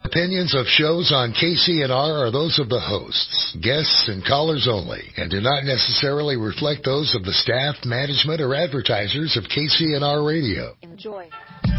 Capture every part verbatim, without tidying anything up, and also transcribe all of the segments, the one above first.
Opinions of shows on K C N R are those of the hosts, guests, and callers only, and do not necessarily reflect those of the staff, management, or advertisers of K C N R Radio. Enjoy.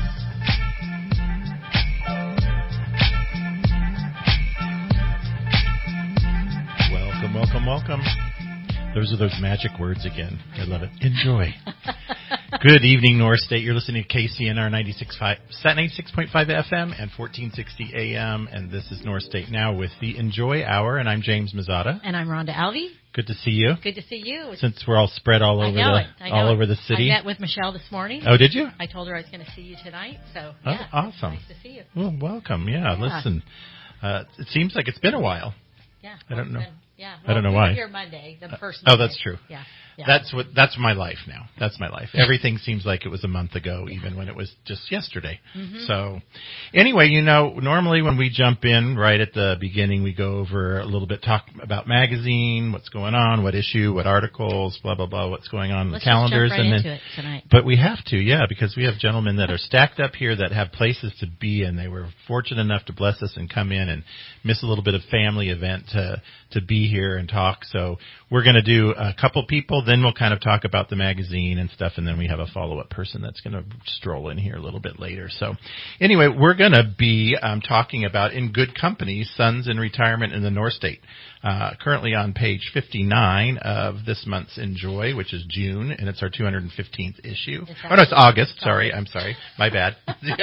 Welcome, welcome, welcome. Those are those magic words again. I love it. Enjoy. Good evening, North State. You're listening to K C N R ninety-six point five F M and fourteen sixty A M, and this is North State Now with the Enjoy Hour, and I'm James Mazzata. And I'm Rhonda Alvey. Good to see you. Good to see you. Since we're all spread all over the all it. over the city. I met with Michelle this morning. Oh, did you? I told her I was going to see you tonight, so oh, yeah, awesome. Nice to see you. Well, welcome. Yeah, yeah. listen. Uh, it seems like it's been a while. Yeah. I don't know. Been, yeah. Well, I don't know we why. were here Monday, the first uh, Monday. Oh, that's true. Yeah. Yeah. That's what. That's my life now. That's my life. Everything seems like it was a month ago, even when it was just yesterday. Mm-hmm. So, anyway, you know, normally when we jump in right at the beginning, we go over a little bit, talk about magazine, what's going on, what issue, what articles, blah blah blah, what's going on in Let's the calendars, just jump right and into then. It tonight. But we have to, yeah, because we have gentlemen that are stacked up here that have places to be in. They were fortunate enough to bless us and come in and miss a little bit of family event to to be here and talk. So we're going to do a couple people, then we'll kind of talk about the magazine and stuff, and then we have a follow-up person that's going to stroll in here a little bit later. So anyway, we're going to be um, talking about In Good Company, Sons in Retirement in the North State. Uh, currently on page fifty-nine of this month's Enjoy, which is June, and it's our two hundred fifteenth issue. Oh, no, it's August. Sorry, I'm sorry. My bad.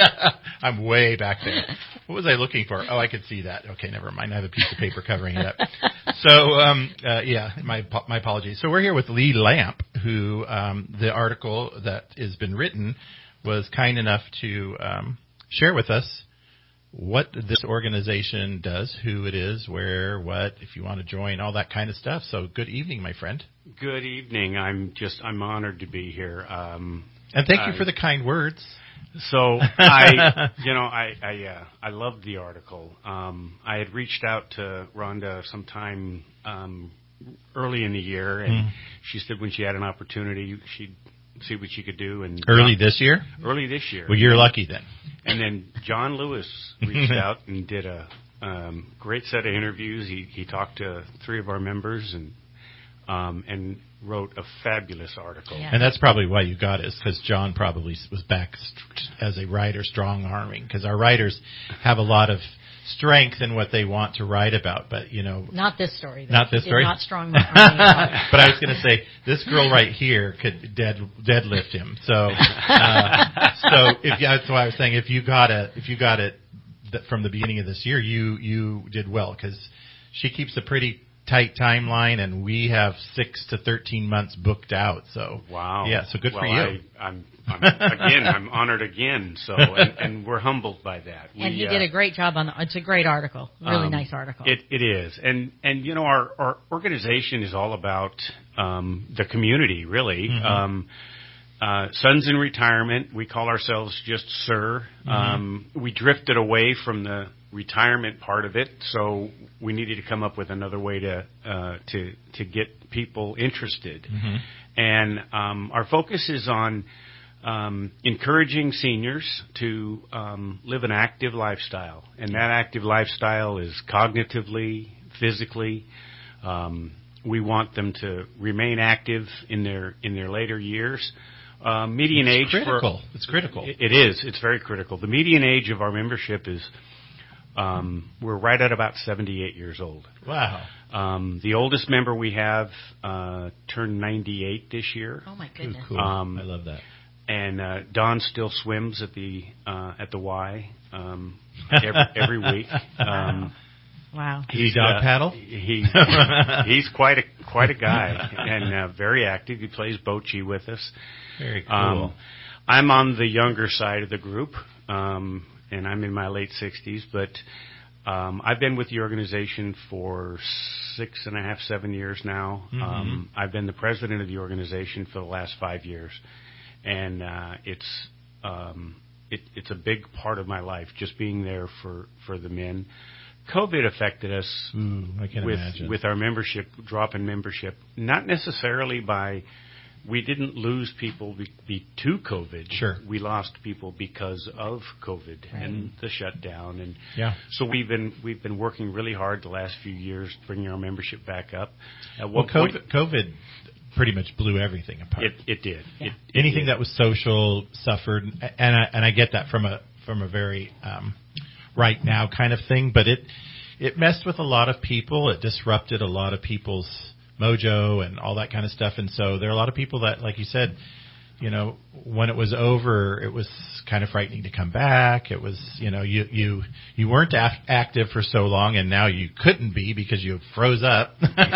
I'm way back there. What was I looking for? Oh, I could see that. Okay, never mind. I have a piece of paper covering it up. So, um, uh, yeah, my my apologies. So we're here with Lee Lamp, who um, the article that has been written was kind enough to um, share with us what this organization does, who it is, where, what, if you want to join, all that kind of stuff. So good evening, my friend. Good evening. I'm just, I'm honored to be here. Um, and thank I, you for the kind words. So I, you know, I, I, uh, I loved the article. Um, I had reached out to Rhonda sometime, um, early in the year, and mm. she said when she had an opportunity, she'd see what she could do. And early John, this year? Early this year. Well, you're lucky then. And then John Lewis reached out and did a um, great set of interviews. He he talked to three of our members and um, and wrote a fabulous article. Yeah. And that's probably why you got it, is because John probably was back as a writer, strong-arming, because our writers have a lot of strength in what they want to write about, but you know, not this story. Though. Not this story. Not strong. But I was going to say this girl right here could dead deadlift him. So, uh, so if that's why I was saying if you got it, if you got it from the beginning of this year, you you did well, because she keeps a pretty tight timeline, and we have six to thirteen months booked out. So wow, yeah, so good well, for you. I, I'm, I'm again, I'm honored again. So, and, and we're humbled by that. We, and he uh, did a great job on the. It's a great article, really um, nice article. It it is, and and you know, our our organization is all about um, the community, really. Mm-hmm. Um, Uh, Sons in Retirement, we call ourselves just S I R. Mm-hmm. Um, we drifted away from the retirement part of it, so we needed to come up with another way to uh, to to get people interested. Mm-hmm. And um, our focus is on um, encouraging seniors to um, live an active lifestyle, and that active lifestyle is cognitively, physically. Um, we want them to remain active in their in their later years. Uh, median it's age critical. For, it's critical. It, it is. It's very critical. The median age of our membership is um, we're right at about seventy-eight years old. Wow. Um, the oldest member we have uh, turned ninety-eight this year. Oh my goodness. Cool. Um, I love that. And uh, Don still swims at the uh, at the Y um, every, every week. Um, wow. He's dog uh, paddle. He he's quite a quite a guy and uh, very active. He plays bocce with us. Very cool. Um, I'm on the younger side of the group, um, and I'm in my late sixties. But um, I've been with the organization for six and a half, seven years now. Mm-hmm. Um, I've been the president of the organization for the last five years, and uh, it's um, it, it's a big part of my life, just being there for, for the men. COVID affected us Ooh, I can with imagine. with our membership, drop in membership, not necessarily by we didn't lose people be, be to COVID. Sure. We lost people because of COVID Right. and the shutdown, and Yeah. so we've been we've been working really hard the last few years bringing our membership back up. At Well, what point COVID, COVID pretty much blew everything apart. it it did. Yeah. It, it Anything did. that was social suffered, and I, and I get that from a from a very um, right now kind of thing. But it it messed with a lot of people. It disrupted a lot of people's mojo and all that kind of stuff. And so there are a lot of people that, like you said, you know, when it was over, it was kind of frightening to come back. It was, you know, you you you weren't af- active for so long, and now you couldn't be because you froze up.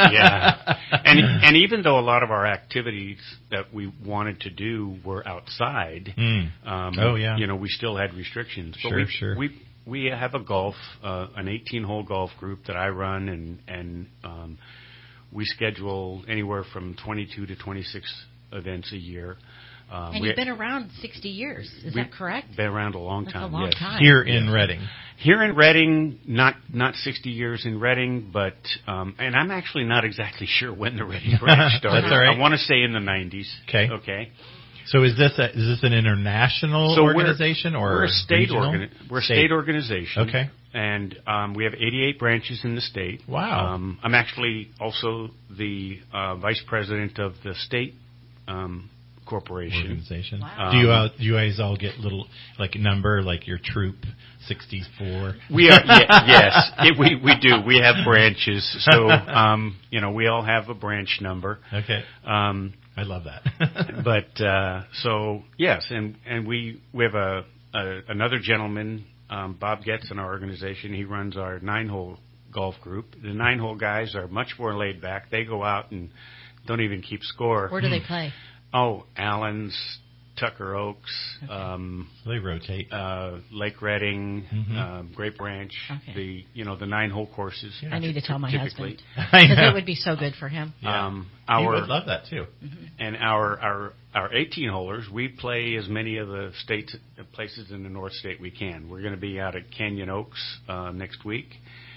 Yeah, and and even though a lot of our activities that we wanted to do were outside, Mm. um, Oh, yeah. you know, we still had restrictions. But Sure, we, sure. We we have a golf, uh, an eighteen-hole golf group that I run, and and um, we schedule anywhere from twenty-two to twenty-six events a year. Um, And we, you've been around sixty years. Is that correct? Been around a long That's time. a long yes. time. Here in Reading. Here in Reading, not not sixty years in Reading, but um, and I'm actually not exactly sure when the Reading branch started. That's all right. I want to say in the nineties. Okay. Okay. So is this a, is this an international So we're- organization or we're a state regional? organi- We're a state organization. Okay. And um, we have eighty-eight branches in the state. Wow. Um, I'm actually also the uh, vice president of the state um, corporation. Organization. Wow. Do you Um, uh, do you guys all get little like number like your troop sixty-four? We are ye- yes, it, we we do. We have branches, so um, you know we all have a branch number. Okay. Um, I love that. but uh, so yes, and and we we have a, a another gentleman, um, Bob Getz, in our organization. He runs our nine-hole golf group. The nine-hole guys are much more laid back. They go out and don't even keep score. Where do they play? Oh, Allen's, Tucker Oaks, um, They rotate. uh, Lake Reading, Mhm. um, Great Branch. Okay. The you know the nine-hole courses. I need to tell my typically. husband I because know. it would be so good for him. Yeah. Um, He our would love that too. and our our our eighteen holers, we play as many of the states places in the North State we can. We're going to be out at Canyon Oaks uh, next week.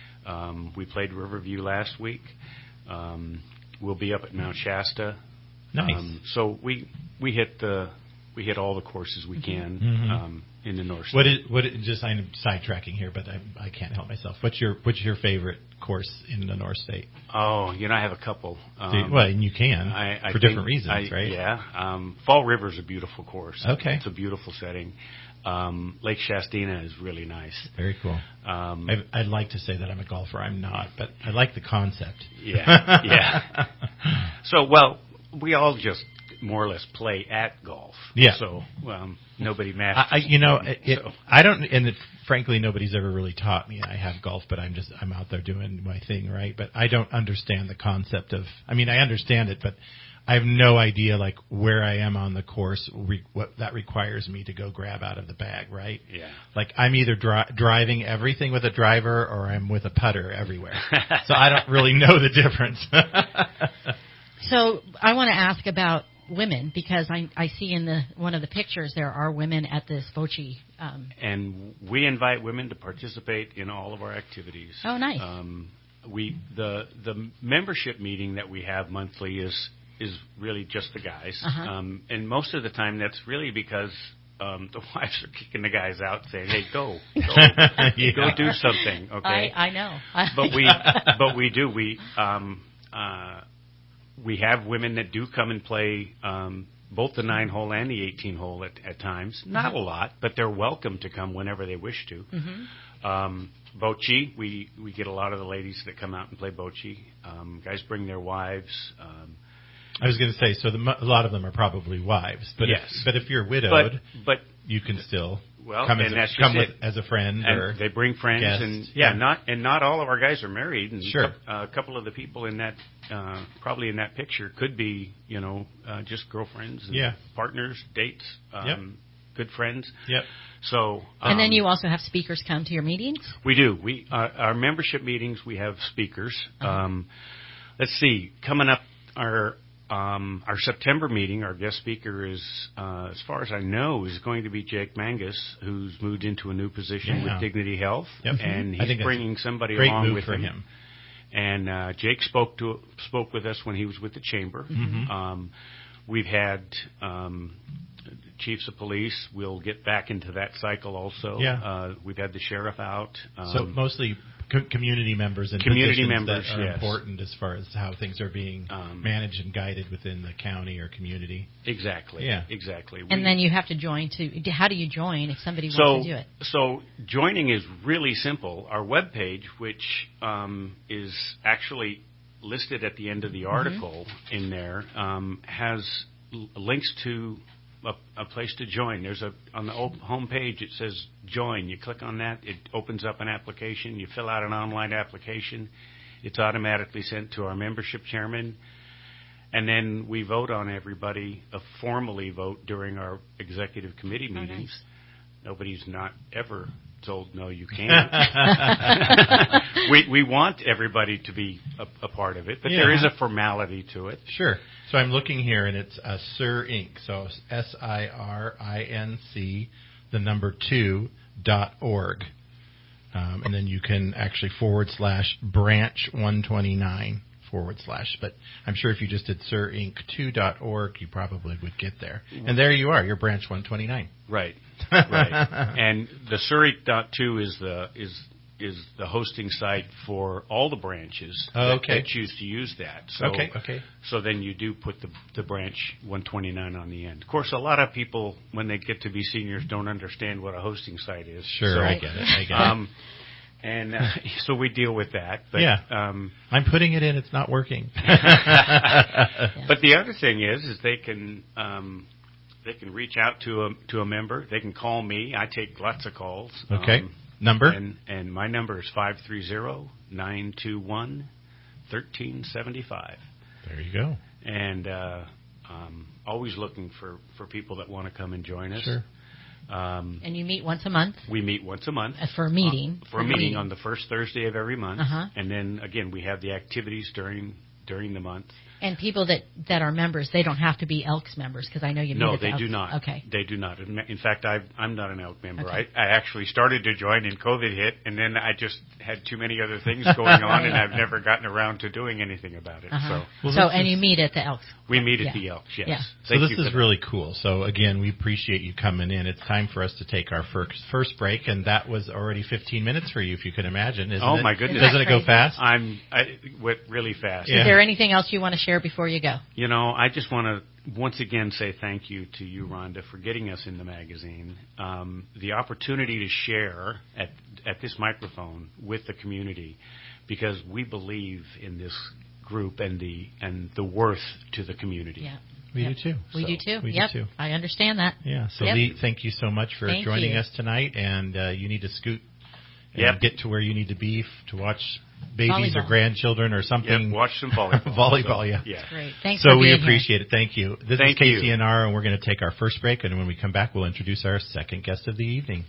Um, we played Riverview last week. Um, we'll be up at Mount Shasta. Nice. Um, so we we hit the we hit all the courses we can Mhm. um, in the North State. What is what? Is, just I'm sidetracking here, but I, I can't help myself. What's your what's your favorite course in the North State? Oh, you know I have a couple. Do you- Um, well, and you can I, I for think different reasons, I- right? Yeah. Um, Fall River is a beautiful course. Okay. It's a beautiful setting. Um, Lake Shastina is really nice. Very cool. Um, I've, I'd like to say that I'm a golfer. I'm not, but I like the concept. yeah, yeah. So, well, we all just more or less play at golf. Yeah. So, um, nobody masters. I, I you know, it, it, So- I don't, and it, frankly, nobody's ever really taught me. I have golf, but I'm just, I'm out there doing my thing, right? But I don't understand the concept of, I mean, I understand it, but I have no idea, like, where I am on the course, re, what that requires me to go grab out of the bag, right? Yeah. Like, I'm either dri- driving everything with a driver or I'm with a putter everywhere. So I don't really know the difference. So I want to ask about women because I, I see in the one of the pictures there are women at this Bocce. Um, And we invite women to participate in all of our activities. Oh, nice. Um, we the the membership meeting that we have monthly is is really just the guys, Uh-huh. um, and most of the time that's really because um, the wives are kicking the guys out, saying, "Hey, go, go, Yeah. go do something." Okay, I, I know. but we but we do we um, uh, we have women that do come and play um, both the nine hole and the eighteen hole at, at times. Not a lot, but they're welcome to come whenever they wish to. Mm-hmm. Um, Bocce, we we get a lot of the ladies that come out and play Bocce. Um, guys bring their wives. Um, I was going to say, so the, a lot of them are probably wives, but Yes. if, but if you're but widowed, but you can still well, come, as and a, that's just come with, it. as a friend and or they bring friends guests. and yeah, Yeah. not and not all of our guys are married. And Sure. cou- uh, a couple of the people in that uh, probably in that picture could be you know uh, just girlfriends, and Yeah. partners, dates, um, good friends. Yep. So um, and then you also have speakers come to your meetings. we do we uh, our membership meetings we have speakers. Uh-huh. Um, let's see, coming up our. Um, our September meeting, our guest speaker is, uh, as far as I know, is going to be Jake Mangus, who's moved into a new position Yeah. with Dignity Health, Yep. and I he's think that's bringing somebody Great along move with for him. him. And uh, Jake spoke to spoke with us when he was with the chamber. Mhm. Um, we've had um, chiefs of police. We'll get back into that cycle also. Yeah. Uh, we've had the sheriff out. Um, So mostly co- community members and Community positions members, that are yes. important as far as how things are being Um, managed and guided within the county or community. Exactly. Yeah. Exactly. And We- then you have to join to. How do you join if somebody So, wants to do it? so joining is really simple. Our webpage, which um, is actually listed at the end of the article mm-hmm. in there, um, has l- links to a, a place to join. There's a on the home page it says join. You click on that, it opens up an application. You fill out an online application. It's automatically sent to our membership chairman. And then we vote on everybody, uh, formally vote during our executive committee Oh, meetings. nice. Nobody's not ever told, no, you can't. we we want everybody to be a, a part of it, but Yeah. there is a formality to it. Sure. So I'm looking here, and it's uh, Sir Inc. So S I R I N C, the number two, dot org. Um, and then you can actually forward slash branch one twenty-nine forward slash. But I'm sure if you just did sir inc two dot org, you probably would get there. And there you are, you're branch one twenty-nine. Right. Right. And the Surrey dot two is the is is the hosting site for all the branches Oh, that, okay. that choose to use that. So, Okay, okay. So then you do put the the branch one twenty-nine on the end. Of course, a lot of people when they get to be seniors don't understand what a hosting site is. Sure, so, I get it. I get um, and uh, so we deal with that. But, Yeah. Um, I'm putting it in. It's not working. But the other thing is, is they can um, they can reach out to a to a member. They can call me. I take lots of calls. Okay. Um, Number? And and my number is five three zero, nine two one, one three seven five. There you go. And uh, um, always looking for, for people that want to come and join us. Sure. Um, And you meet once a month we meet once a month. uh, for a meeting. Uh, for a meeting on the first Thursday of every month. Uh-huh. And then, again, we have the activities during during the month. And people that, that are members, they don't have to be Elks members because I know you meet No, at the they Elks. do not. Okay. They do not. In in fact, I've, I'm not an Elk member. Okay. I, I actually started to join and COVID hit, and then I just had too many other things going on, and I've never gotten around to doing anything about it. Uh-huh. So Well, so this and is- you meet at the Elks. we meet at Yeah. the Elks, yes. Yeah. So Thank this you for is that. really cool. So again, we appreciate you coming in. It's time for us to take our first first break, and that was already fifteen minutes for you, if you can imagine. Isn't Oh, it? my goodness. Doesn't it go Crazy. fast? I'm I went really fast. Yeah. Is there anything else you want to share before you go? You know, I just want to once again say thank you to you, Rhonda, for getting us in the magazine. Um, the opportunity to share at at this microphone with the community, because we believe in this group and the and the worth to the community. Yeah. We Yep. do too. We So, do too. we do yep. too. I understand that. Yeah. So Yep. Lee, thank you so much for Thank joining you. us tonight, and uh, you need to scoot and Yep. get to where you need to be f- to watch babies or Volleyball. grandchildren or something. Yeah, watch some volleyball. Volleyball, So, yeah. Yeah. Great. Thanks So for we being appreciate it. Thank you. This Thank is you. K C N R, and we're going to take our first break, and when we come back, we'll introduce our second guest of the evening.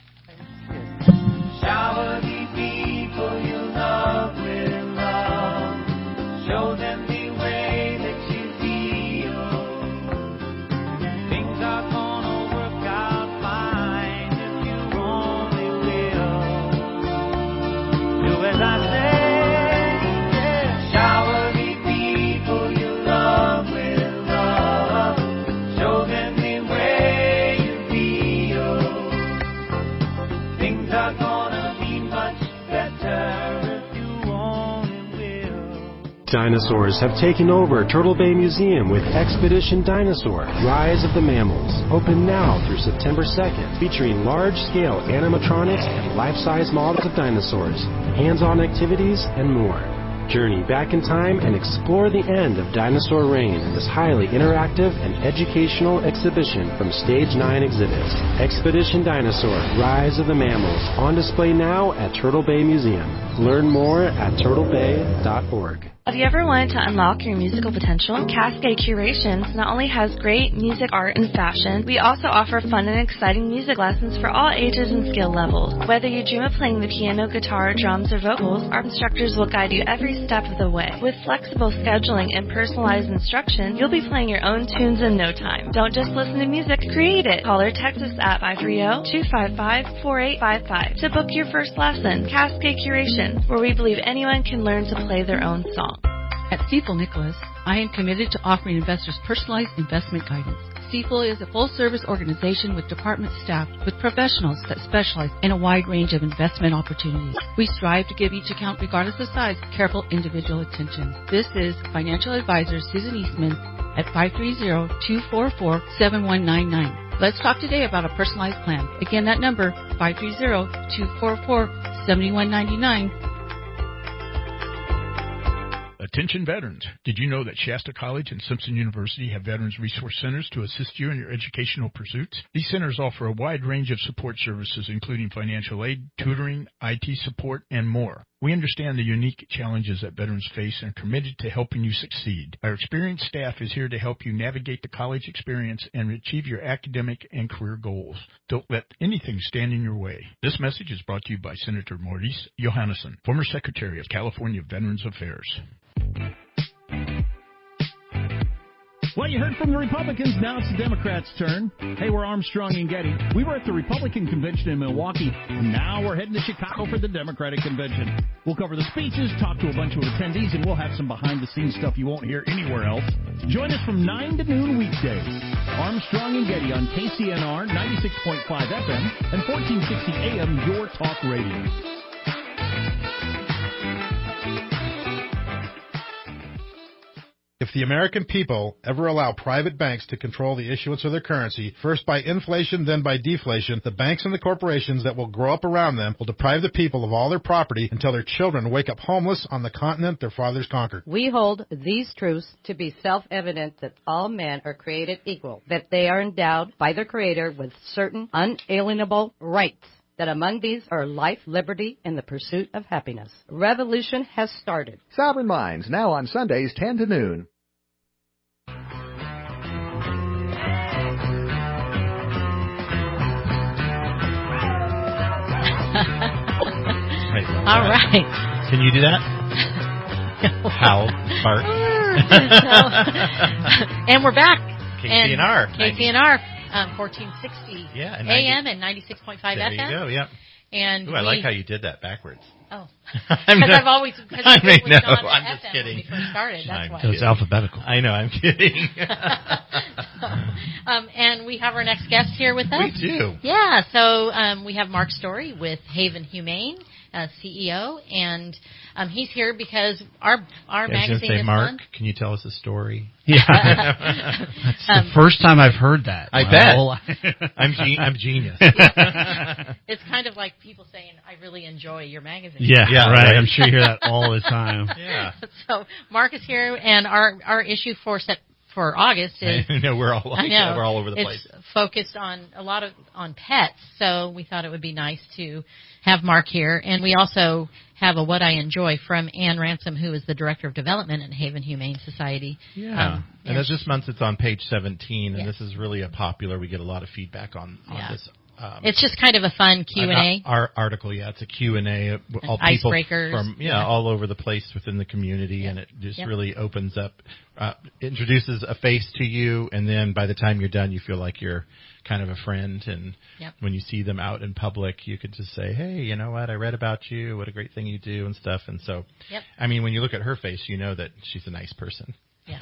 Shower the people you love with love. Show them the way that you feel. Things are gonna work out fine if you only will. Do as I say. Yeah. Shower the people you love with love. Show them the way you feel. Things are gonna be much better if you only will. Dinosaurs have taken over Turtle Bay Museum with Expedition Dinosaur, Rise of the Mammals. Open now through September second, featuring large-scale animatronics and life-size models of dinosaurs, hands-on activities, and more. Journey back in time and explore the end of dinosaur reign in this highly interactive and educational exhibition from Stage nine Exhibits. Expedition Dinosaur, Rise of the Mammals, on display now at Turtle Bay Museum. Learn more at turtle bay dot org. Have you ever wanted to unlock your musical potential? Cascade Curations not only has great music, art, and fashion, we also offer fun and exciting music lessons for all ages and skill levels. Whether you dream of playing the piano, guitar, drums, or vocals, our instructors will guide you every step of the way. With flexible scheduling and personalized instruction, you'll be playing your own tunes in no time. Don't just listen to music, create it. Call or text us at five three zero, two five five, four eight five five to book your first lesson. Cascade Curations, where we believe anyone can learn to play their own song. At Stifel Nicholas, I am committed to offering investors personalized investment guidance. Stifel is a full-service organization with department staff with professionals that specialize in a wide range of investment opportunities. We strive to give each account, regardless of size, careful individual attention. This is financial advisor Susan Eastman at five three zero, two four four, seven one nine nine. Let's talk today about a personalized plan. Again, that number, five three zero, two four four, seven one nine nine. Attention veterans. Did you know that Shasta College and Simpson University have Veterans Resource Centers to assist you in your educational pursuits? These centers offer a wide range of support services, including financial aid, tutoring, I T support, and more. We understand the unique challenges that veterans face and are committed to helping you succeed. Our experienced staff is here to help you navigate the college experience and achieve your academic and career goals. Don't let anything stand in your way. This message is brought to you by Senator Maurice Johannesson, former Secretary of California Veterans Affairs. Well, you heard from the Republicans. Now it's the Democrats' turn. Hey, we're Armstrong and Getty. We were at the Republican convention in Milwaukee, and now we're heading to Chicago for the Democratic convention. We'll cover the speeches, talk to a bunch of attendees, and we'll have some behind-the-scenes stuff you won't hear anywhere else. Join us from nine to noon weekdays. Armstrong and Getty on K C N R ninety-six point five F M and fourteen sixty A M, Your Talk Radio. If the American people ever allow private banks to control the issuance of their currency, first by inflation, then by deflation, the banks and the corporations that will grow up around them will deprive the people of all their property until their children wake up homeless on the continent their fathers conquered. We hold these truths to be self-evident that all men are created equal, that they are endowed by their Creator with certain unalienable rights, that among these are life, liberty, and the pursuit of happiness. Revolution has started. Sovereign Minds, now on Sundays, ten to noon. All right. Can you do that? Howl, bark. And we're back. K C N R. K C N R, um, fourteen sixty yeah, and A M and ninety-six point five there F M. There you go, yep. And Ooh, I we, like how you did that backwards. Oh. Because I've always, because I may know, I'm I'm just F M kidding. when we first started, that's I'm why. It was alphabetical. I know, I'm kidding. um, and we have our next guest here with us. We do. Yeah, so um, we have Mark Story with Haven Humane, uh, C E O, and um, he's here because our our I was magazine say, this Mark, month. can you tell us a story? Yeah, that's um, the first time I've heard that. I well, bet. I'm ge- I'm genius. It's kind of like people saying, "I really enjoy your magazine." Yeah, yeah right. right. I'm sure you hear that all the time. Yeah. So Mark is here, and our our issue for set for August is. I know we're all like I know, we're all over the it's place. Focused on a lot of on pets, so we thought it would be nice to have Mark here, and we also have a What I Enjoy from Ann Ransom, who is the Director of Development at Haven Humane Society. Yeah, um, and as this month it's on page seventeen, and yes. this is really a popular. We get a lot of feedback on on yeah. this. Um, it's just kind of a fun Q and A. Our article, yeah, it's a Q and A. All people icebreakers. from yeah, yeah, all over the place within the community, yep. and it just yep. really opens up, uh, introduces a face to you, and then by the time you're done, you feel like you're kind of a friend. And yep. when you see them out in public, you could just say, "Hey, you know what? I read about you. What a great thing you do," and stuff. And so, yep. I mean, when you look at her face, you know that she's a nice person.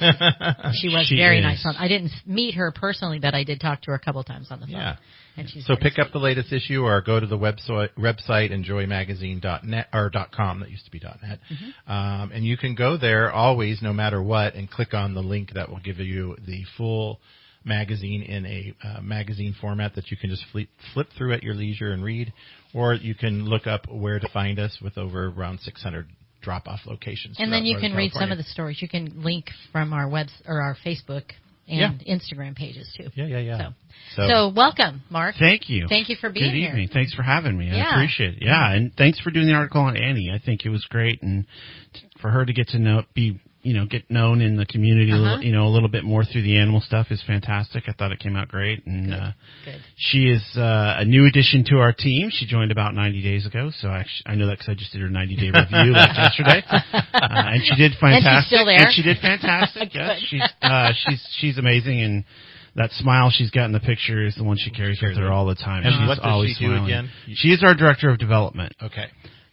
Yeah. She was she very is. nice. I didn't meet her personally, but I did talk to her a couple times on the phone. Yeah. And she's so pick sweet. up the latest issue or go to the website, website enjoy magazine dot net or .com. That used to be .net. Mm-hmm. Um, and you can go there always, no matter what, and click on the link that will give you the full magazine in a uh, magazine format that you can just flip, flip through at your leisure and read. Or you can look up where to find us with over around six hundred drop-off locations. And then you can Northern read California. some of the stories. You can link from our web or our Facebook and yeah. Instagram pages too. Yeah, yeah, yeah. So, so, so welcome, Mark. Thank you. Thank you for being Good here. evening. Thanks for having me. Yeah. I appreciate it. Yeah, and thanks for doing the article on Annie. I think it was great, and for her to get to know, be you know, get known in the community, uh-huh. a little, you know, a little bit more through the animal stuff is fantastic. I thought it came out great, and Good. Uh, Good. she is uh, a new addition to our team. She joined about ninety days ago, so I, I know that because I just did her ninety day review like yesterday, uh, and she did fantastic. And she's still there. And she did fantastic. Yes, she's uh, she's she's amazing, and that smile she's got in the picture is the one she carries with her all the time. And she's what does always she do smiling. again? She is our director of development. Okay.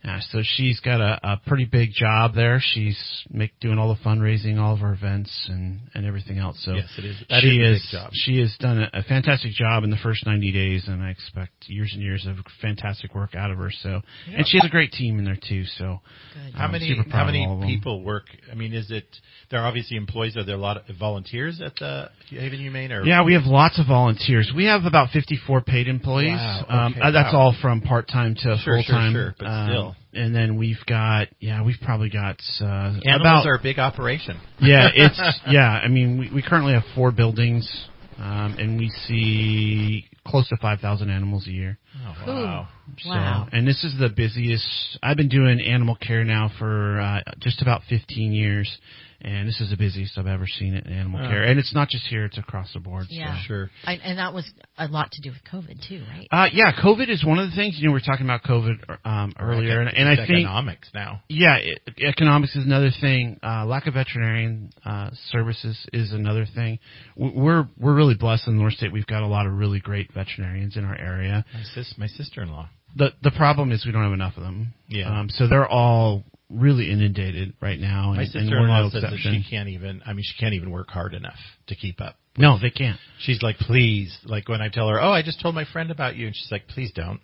Yeah, so she's got a, a pretty big job there. She's make, doing all the fundraising, all of our events, and, and everything else. So yes, it is. That she is a is, big job. She has done a, a fantastic job in the first ninety days, and I expect years and years of fantastic work out of her. So, yeah. and she has a great team in there too. So, Good. Um, how many super proud how of many all of them. people work? I mean, is it there are obviously employees? Are there a lot of volunteers at the Haven Humane? Or Yeah, we have lots of volunteers. We have about fifty-four paid employees. Wow, um, okay, uh, that's wow. all from part-time to Sure, full-time. Sure, sure, but um, still. And then we've got, yeah, we've probably got uh, Animals about, are a big operation. yeah, it's yeah. I mean, we, we currently have four buildings, um, and we see close to five thousand animals a year. Oh, wow. So, Wow. and this is the busiest. I've been doing animal care now for uh, just about fifteen years. And this is the busiest I've ever seen it in animal Oh. care. And it's not just here, it's across the board. Yeah. So. Sure. I, and that was a lot to do with COVID too, right? Uh, yeah, COVID is one of the things. You know, we were talking about COVID um, earlier, and, and I think economics now. Yeah, it, economics is another thing. Uh, lack of veterinarian uh, services is another thing. We're we're really blessed in the North State. We've got a lot of really great veterinarians in our area. My sis, my sister-in-law. The the problem is we don't have enough of them. Yeah. Um, so they're all really inundated right now. My and, and sister-in-law one little says that exception. she can't even. I mean, she can't even work hard enough to keep up. No, they can't. She's like, please. Like when I tell her, oh, I just told my friend about you, and she's like, please don't.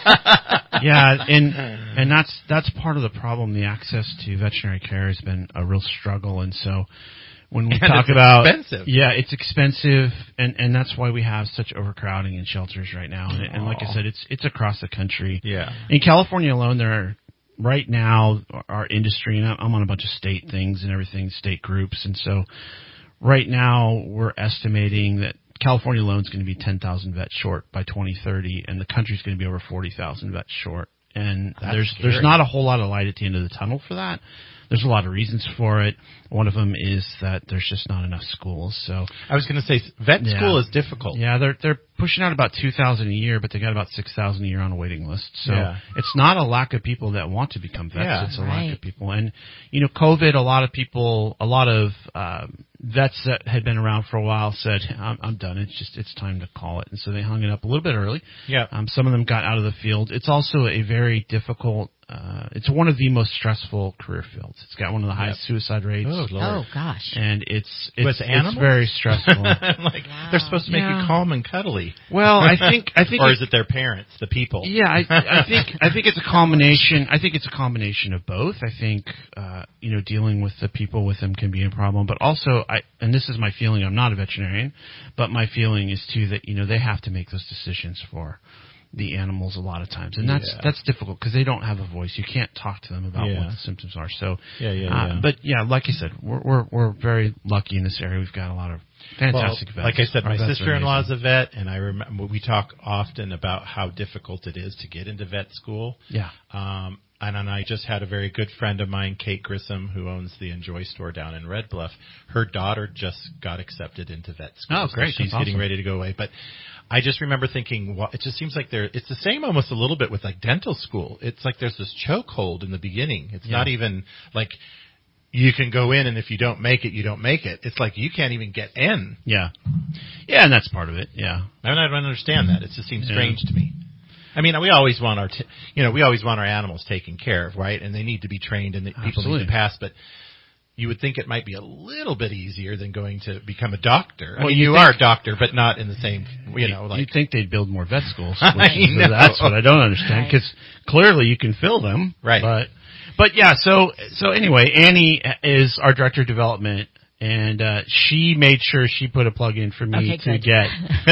Yeah, and and that's that's part of the problem. The access to veterinary care has been a real struggle, and so when we and talk it's about expensive. yeah, it's expensive, and and that's why we have such overcrowding in shelters right now. And, and like I said, it's it's across the country. Yeah. In California alone, there are right now our industry, and I'm on a bunch of state things and everything, state groups, and so right now we're estimating that California alone is going to be ten thousand vets short by twenty thirty, and the country's going to be over forty thousand vets short. And That's there's scary. there's not a whole lot of light at the end of the tunnel for that. There's a lot of reasons for it. One of them is that there's just not enough schools. So I was going to say, vet yeah. school is difficult. Yeah, they're they're pushing out about two thousand a year, but they got about six thousand a year on a waiting list. So Yeah. it's not a lack of people that want to become vets. Yeah. It's a Right. lack of people. And you know, COVID, a lot of people, a lot of um, vets that had been around for a while said, I'm, I'm done. It's just it's time to call it. And so they hung it up a little bit early. Yeah. Um, some of them got out of the field. It's also a very difficult. Uh, it's one of the most stressful career fields. It's got one of the highest Yep. suicide rates. Oh, Lord. Oh gosh. And it's it's, With it's animals? very stressful. like Wow. they're supposed to make Yeah. you calm and cuddly. Well, I think I think or it- is it their parents, the people? Yeah, I, I think I think it's a combination. I think it's a combination of both. I think uh, you know, dealing with the people with them can be a problem, but also I and this is my feeling. I'm not a veterinarian, but my feeling is too that you know they have to make those decisions for the animals a lot of times, and that's Yeah. that's difficult because they don't have a voice. You can't talk to them about Yeah. what the symptoms are. So Yeah, yeah, uh, yeah. But yeah, like I said, we're we're we're very lucky in this area. We've got a lot of fantastic well, vets. Like I said, Our my vets are sister-in-law is amazing. a vet, and I remember we talk often about how difficult it is to get into vet school. Yeah. Um, and then I just had a very good friend of mine, Kate Grissom, who owns the Enjoy store down in Red Bluff. Her daughter just got accepted into vet school. Oh, great. So she's That's getting awesome. ready to go away. But I just remember thinking, well, it just seems like there. It's the same almost a little bit with like dental school. It's like there's this chokehold in the beginning. It's Yeah. not even like you can go in, and if you don't make it, you don't make it. It's like you can't even get in. Yeah. Yeah, and that's part of it. Yeah. I mean, I don't understand that. It just seems Yeah. strange to me. I mean, we always want our, t- you know, we always want our animals taken care of, right? And they need to be trained, and the people Absolutely. need to pass. But you would think it might be a little bit easier than going to become a doctor. I Well, mean, you you think- are a doctor, but not in the same, you know, like. You'd think they'd build more vet schools. I Which, know. That's what I don't understand, because clearly you can fill them. Right. But, but yeah, so, so anyway, Annie is our director of development, and uh, she made sure she put a plug in for me Okay, to good. get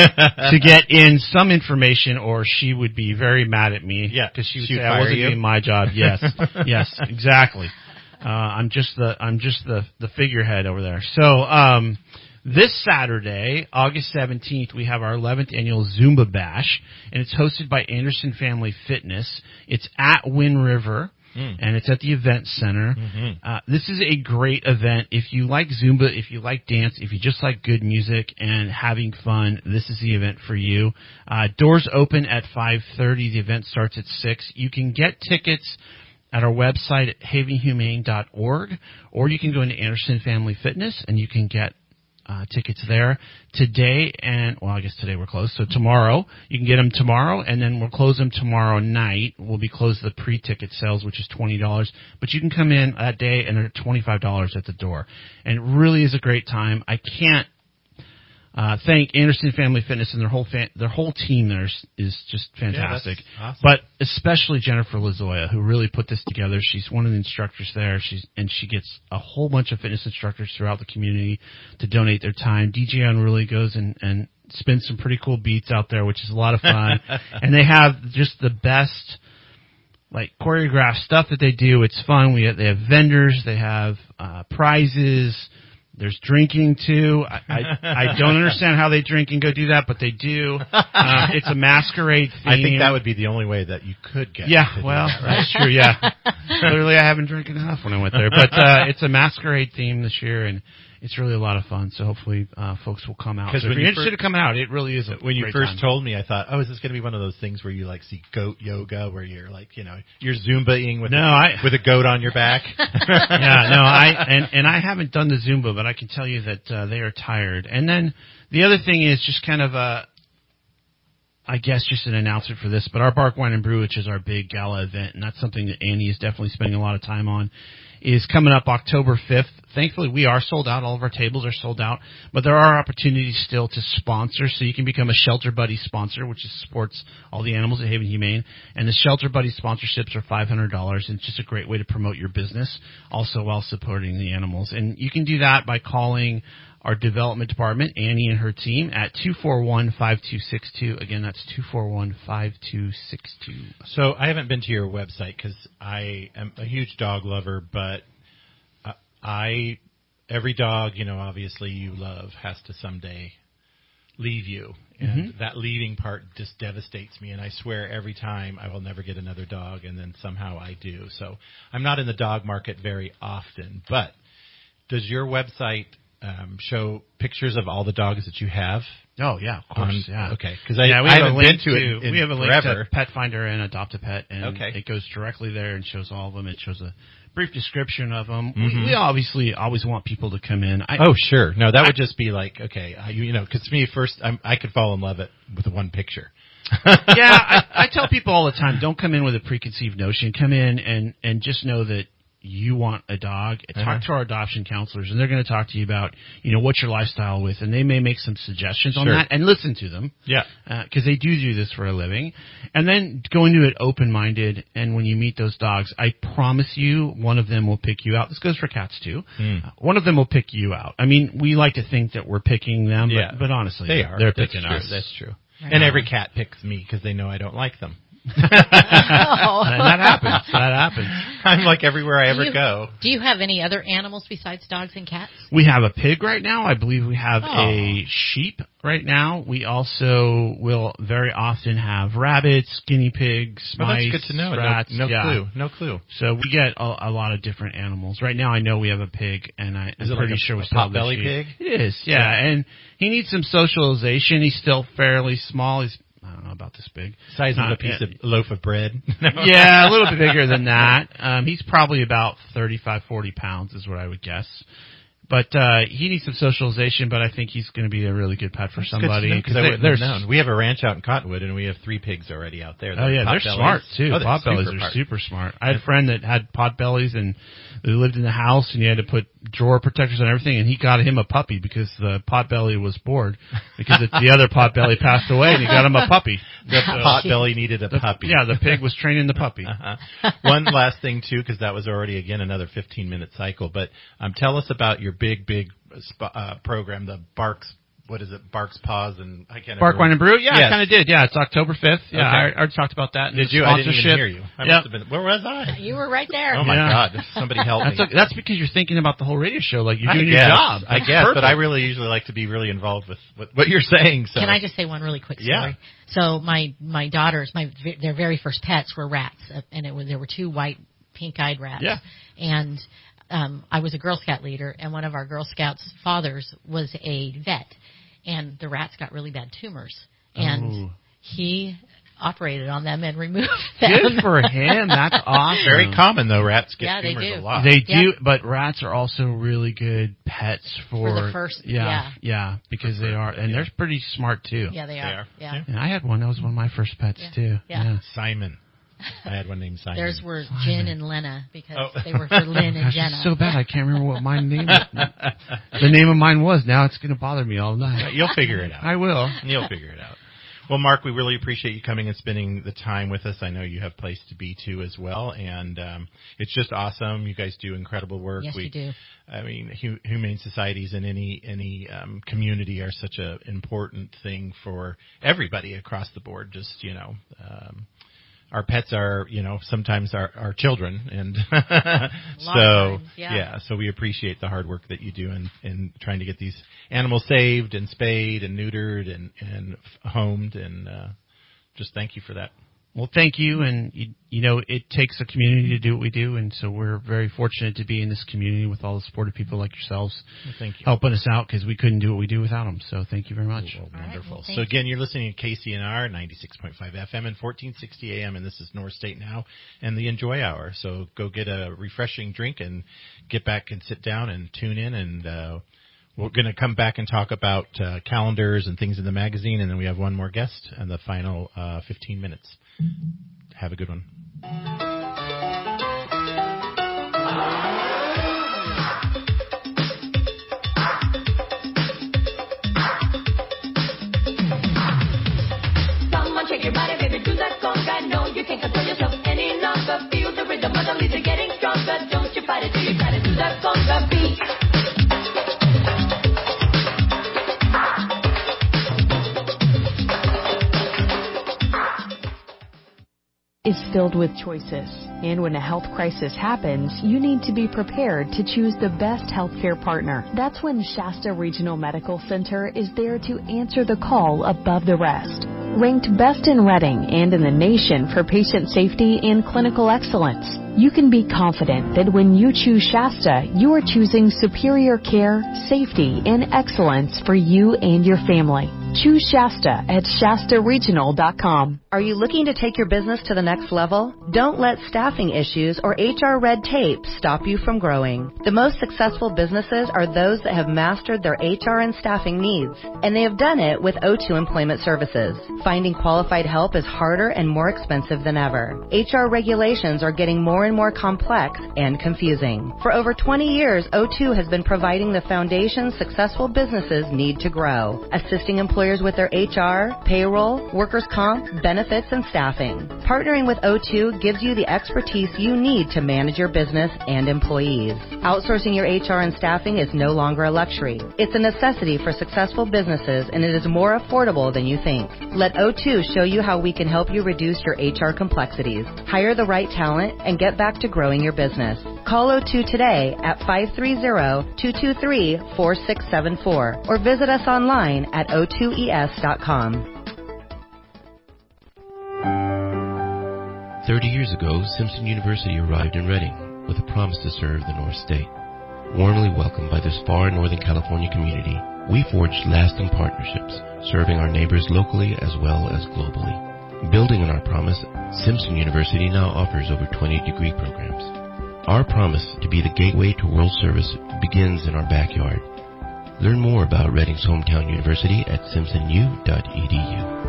to get in some information, or she would be very mad at me. Yeah, because she would she'd say I fire wasn't you. doing my job. Yes, yes, exactly. Uh, I'm just the I'm just the the figurehead over there. So um, this Saturday, August seventeenth, we have our eleventh annual Zumba Bash, and it's hosted by Anderson Family Fitness. It's at Wind River. Mm. And it's at the event center. Mhm. Uh, this is a great event. If you like Zumba, if you like dance, if you just like good music and having fun, this is the event for you. Uh, doors open at five thirty. The event starts at six. You can get tickets at our website at haven humane dot org, or you can go into Anderson Family Fitness and you can get uh, tickets there today, and well, I guess today we're closed. So tomorrow you can get them tomorrow, and then we'll close them tomorrow night. We'll be closed to the pre-ticket sales, which is twenty dollars. But you can come in that day, and they're twenty-five dollars at the door, and it really is a great time. I can't. Uh, thank Anderson Family Fitness and their whole fan, their whole team there is, is just fantastic. Yeah, that's awesome. But especially Jennifer Lazoya, who really put this together. She's one of the instructors there. She's and she gets a whole bunch of fitness instructors throughout the community to donate their time. D J Unruly goes and, and spins some pretty cool beats out there, which is a lot of fun. And they have just the best like choreographed stuff that they do. It's fun. We have, they have vendors. They have uh, prizes. There's drinking too. I, I I don't understand how they drink and go do that, but they do. Uh, it's a masquerade theme. I think that would be the only way that you could get. Yeah, to do well, that, right? that's true. Yeah, clearly I haven't drank enough when I went there, but uh, it's a masquerade theme this year, and it's really a lot of fun. So hopefully uh, folks will come out. Because So if when you're you interested fir- in coming out, it really is a when you great first time. told me, I thought, oh, is this going to be one of those things where you like see goat yoga, where you're like, you know, you're Zumbaing with No, a, I- with a goat on your back? yeah, no, I and and I haven't done the Zumba, but I can tell you that uh, they are tired. And then the other thing is just kind of a, I guess just an announcement for this, but our Bark Wine and Brew, which is our big gala event, and that's something that Annie is definitely spending a lot of time on, is coming up October fifth. Thankfully, we are sold out. All of our tables are sold out, but there are opportunities still to sponsor, so you can become a Shelter Buddy sponsor, which is, supports all the animals at Haven Humane. And the Shelter Buddy sponsorships are five hundred dollars, and it's just a great way to promote your business, also while supporting the animals. And you can do that by calling our development department, Annie and her team, at two four one, five two six two. Again, that's two four one, five two six two. So I haven't been to your website because I am a huge dog lover, but uh, I every dog, you know, obviously you love has to someday leave you, and Mhm. that leaving part just devastates me. And I swear every time I will never get another dog, and then somehow I do. So I'm not in the dog market very often, but does your website um, show pictures of all the dogs that you have? Oh yeah, of course. On, yeah, okay. Because I, yeah, we I have haven't a link been to it. In we have a link forever. to Pet Finder and Adopt a Pet, and Okay. it goes directly there and shows all of them. It shows a brief description of them. Mhm. We, we obviously always want people to come in. I, Oh, sure. No, that I- would just be like, okay, uh, you, you know, because me first, I'm, I could fall in love it with one picture. yeah, I, I tell people all the time, don't come in with a preconceived notion. Come in and and just know that you want a dog. Talk Uh-huh. to our adoption counselors, and they're going to talk to you about, you know, what's your lifestyle with, and they may make some suggestions on Sure. that, and listen to them. Yeah. Because they do do this for a living. And then go into it open-minded, and when you meet those dogs, I promise you one of them will pick you out. This goes for cats, too. Hmm. Uh, one of them will pick you out. I mean, we like to think that we're picking them, but, Yeah. but honestly, They they're, are. they're That's picking true. us. That's true. Right. And every cat picks me because they know I don't like them. And that happens. That happens. I'm like everywhere I Do ever you- go. Do you have any other animals besides dogs and cats? We have a pig right now. I believe we have Oh. a sheep right now. We also will very often have rabbits, guinea pigs, Well, mice, that's good to know. rats. No, no yeah. clue. No clue. So we get a, a lot of different animals. Right now I know we have a pig, and I, I'm Is it pretty like a- sure we a still have the potbelly sheep. pig? It is, yeah. Yeah. And he needs some socialization. He's still fairly small. He's, I don't know about this big. Size of Not- a piece yeah. of loaf of bread. Yeah, a little bit bigger than that. Um, he's probably about thirty-five, forty pounds is what I would guess. But uh, he needs some socialization, but I think he's going to be a really good pet for somebody. Because I they- wouldn't they're have known. We have a ranch out in Cottonwood, and we have three pigs already out there. Oh yeah, they're potbellies. smart too. Oh, they're Potbellies super are smart. super smart. I had a friend that had potbellies, and they lived in the house, and you had to put drawer protectors on everything. And he got him a puppy because the potbelly was bored because the, the other potbelly passed away, and he got him a puppy. The potbelly needed a The- puppy. Yeah, the pig was training the puppy. Uh-huh. One last thing too, because that was already again another fifteen minute cycle. But um, tell us about your big, big sp- uh, program, the Barks. What is it? Barks Paws and I can't. Bark Wine and Brew? Yeah, Yes. I kind of did. Yeah, it's October fifth. Yeah, Okay. I, I already talked about that. in Did the you? I didn't even sponsorship. hear you. I Yep. must have been. Where was I? You were right there. Oh my Yeah. God! Somebody help That's, me. okay. That's because you're thinking about the whole radio show, like you're I doing guess, your job. I That's guess, perfect. but I really usually like to be really involved with what, what you're saying. So Can I just say one really quick story? Yeah. So my my daughters, my their very first pets were rats, uh, and it was there were two white, pink-eyed rats. Yeah. And um, I was a Girl Scout leader, and one of our Girl Scouts' fathers was a vet, and the rats got really bad tumors, and Oh. he operated on them and removed them. Good for him. That's awesome. Very common, though. Rats get Yeah, they tumors do. a lot. They do, Yep. but rats are also really good pets for, For the first- yeah, yeah. yeah, because they are, and they're pretty smart too. Yeah, they are. They are. Yeah. And I had one. That was one of my first pets Yeah. too. Yeah. Simon. I had one named Simon. Theirs were Jen and Lena because Oh. they were for Lynn and Gosh, Jenna. it's so bad. I can't remember what my name. The name of mine was. Now it's going to bother me all night. You'll figure it out. I will. You'll figure it out. Well, Mark, we really appreciate you coming and spending the time with us. I know you have a place to be too as well, and um, it's just awesome. You guys do incredible work. Yes, we, you do. I mean, hu- humane societies in any any um, community are such an important thing for everybody across the board. Just you know. Um, Our pets are, you know, sometimes our, our children, and so times, yeah. yeah. So we appreciate the hard work that you do in, in trying to get these animals saved and spayed and neutered and and homed, and uh, just thank you for that. Well, thank you, and you, you know, it takes a community to do what we do, and so we're very fortunate to be in this community with all the supportive people like yourselves, well, thank you, helping us out because we couldn't do what we do without them. So thank you very much. Well, well, wonderful. Right, well, so again, you're listening to K C N R ninety-six point five F M and fourteen sixty A M, and this is North State Now and the Enjoy Hour. So go get a refreshing drink and get back and sit down and tune in, and uh, we're going to come back and talk about uh, calendars and things in the magazine, and then we have one more guest in the final uh, fifteen minutes. Have a good one. Someone shake your body, baby, do that conga. No, you can't control yourself any longer. Feel the rhythm of the music getting stronger. Don't you fight it till you try to do that conga beat. Is filled with choices. And when a health crisis happens, you need to be prepared to choose the best healthcare partner. That's when Shasta Regional Medical Center is there to answer the call above the rest. Ranked best in Reading and in the nation for patient safety and clinical excellence, you can be confident that when you choose Shasta, you are choosing superior care, safety, and excellence for you and your family. Choose Shasta at Shasta Regional dot com. Are you looking to take your business to the next level? Don't let staffing issues or H R red tape stop you from growing. The most successful businesses are those that have mastered their H R and staffing needs, and they have done it with O two Employment Services. Finding qualified help is harder and more expensive than ever. H R regulations are getting more and more complex and confusing. For over twenty years, O two has been providing the foundation successful businesses need to grow, assisting employees with their H R, payroll, workers' comp, benefits, and staffing. Partnering with O two gives you the expertise you need to manage your business and employees. Outsourcing your H R and staffing is no longer a luxury. It's a necessity for successful businesses, and it is more affordable than you think. Let O two show you how we can help you reduce your H R complexities, hire the right talent, and get back to growing your business. Call O two today at five three zero, two two three, four six seven four or visit us online at O two E S dot com. Thirty years ago, Simpson University arrived in Reading with a promise to serve the North State. Warmly welcomed by this far Northern California community, we forged lasting partnerships, serving our neighbors locally as well as globally. Building on our promise, Simpson University now offers over twenty degree programs. Our promise to be the gateway to world service begins in our backyard. Learn more about Reading's hometown university at simpson u dot e d u.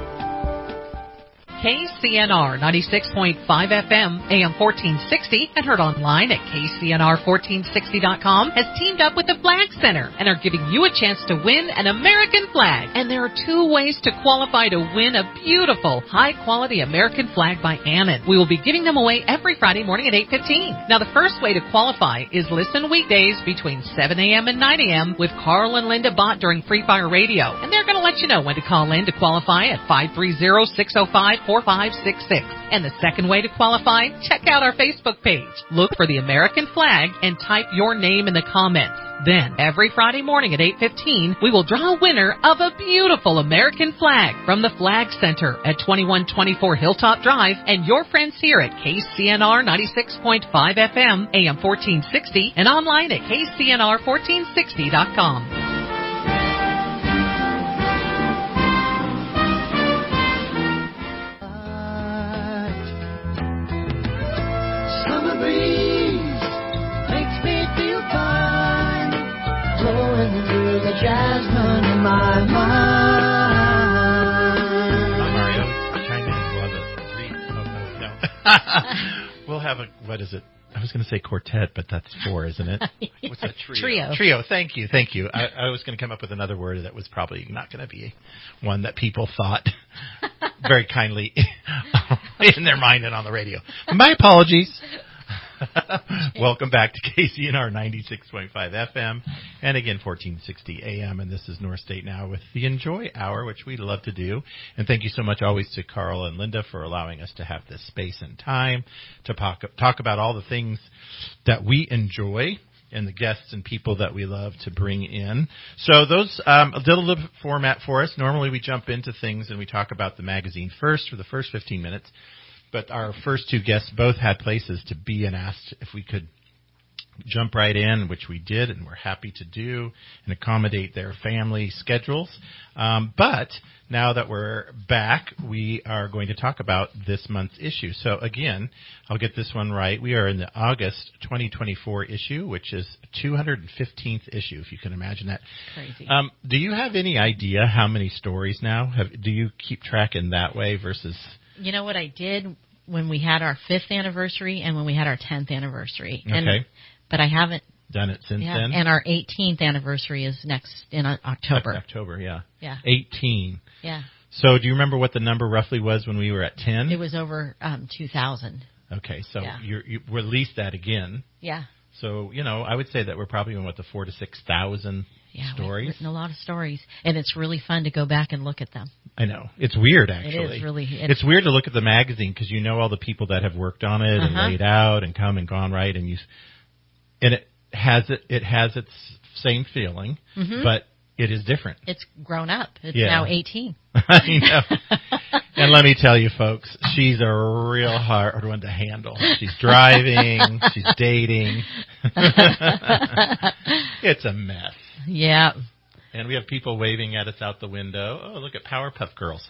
K C N R ninety-six point five F M, A M fourteen sixty, and heard online at K C N R fourteen sixty dot com, has teamed up with the Flag Center and are giving you a chance to win an American flag. And there are two ways to qualify to win a beautiful, high-quality American flag by Ammon. We will be giving them away every Friday morning at eight fifteen. Now, the first way to qualify is listen weekdays between seven a.m. and nine a.m. with Carl and Linda Bott during Free Fire Radio. And they're going to let you know when to call in to qualify at five three zero, six zero five, four five six six. And the second way to qualify, check out our Facebook page. Look for the American flag and type your name in the comments. Then, every Friday morning at eight fifteen, we will draw a winner of a beautiful American flag from the Flag Center at twenty-one twenty-four Hilltop Drive and your friends here at K C N R ninety-six point five F M, A M fourteen sixty, and online at K C N R fourteen sixty dot com. have a, what is it? I was going to say quartet, but that's four, isn't it? What's that? Trio. Trio. Trio. Thank you. Thank you. I, I was going to come up with another word that was probably not going to be one that people thought very kindly in their mind and on the radio. My apologies. Welcome back to K C N R ninety-six point five F M and again fourteen sixty A M, and this is North State Now with the Enjoy Hour, which we love to do. And thank you so much always to Carl and Linda for allowing us to have this space and time to talk, talk about all the things that we enjoy and the guests and people that we love to bring in. So those um, a little, little format for us. Normally we jump into things and we talk about the magazine first for the first fifteen minutes. But our first two guests both had places to be and asked if we could jump right in, which we did, and we're happy to do and accommodate their family schedules. Um, but now that we're back, we are going to talk about this month's issue. So again, I'll get this one right. We are in the August twenty twenty-four issue, which is two hundred fifteenth issue, if you can imagine that. Crazy. Um, do you have any idea how many stories now? Have, do you keep track in that way versus... You know what I did when we had our fifth anniversary and when we had our tenth anniversary. Okay. And, but I haven't done it since yeah, then. And our eighteenth anniversary is next in uh, October. October, yeah. Yeah. eighteen. Yeah. So do you remember what the number roughly was when we were at ten? It was over um, two thousand. Okay, so yeah. you're, you released that again. Yeah. So, you know, I would say that we're probably in, what, the four to six thousand yeah, stories? We've written a lot of stories, and it's really fun to go back and look at them. I know. It's weird, actually. It is really. It's, it's weird to look at the magazine because you know all the people that have worked on it uh-huh. and laid out and come and gone, right? And you, and it has it, it has its same feeling, mm-hmm. but it is different. It's grown up. It's yeah. now eighteen. I know. And let me tell you, folks, she's a real hard one to handle. She's driving. She's dating. It's a mess. Yeah. And we have people waving at us out the window. Oh, look at Powerpuff Girls.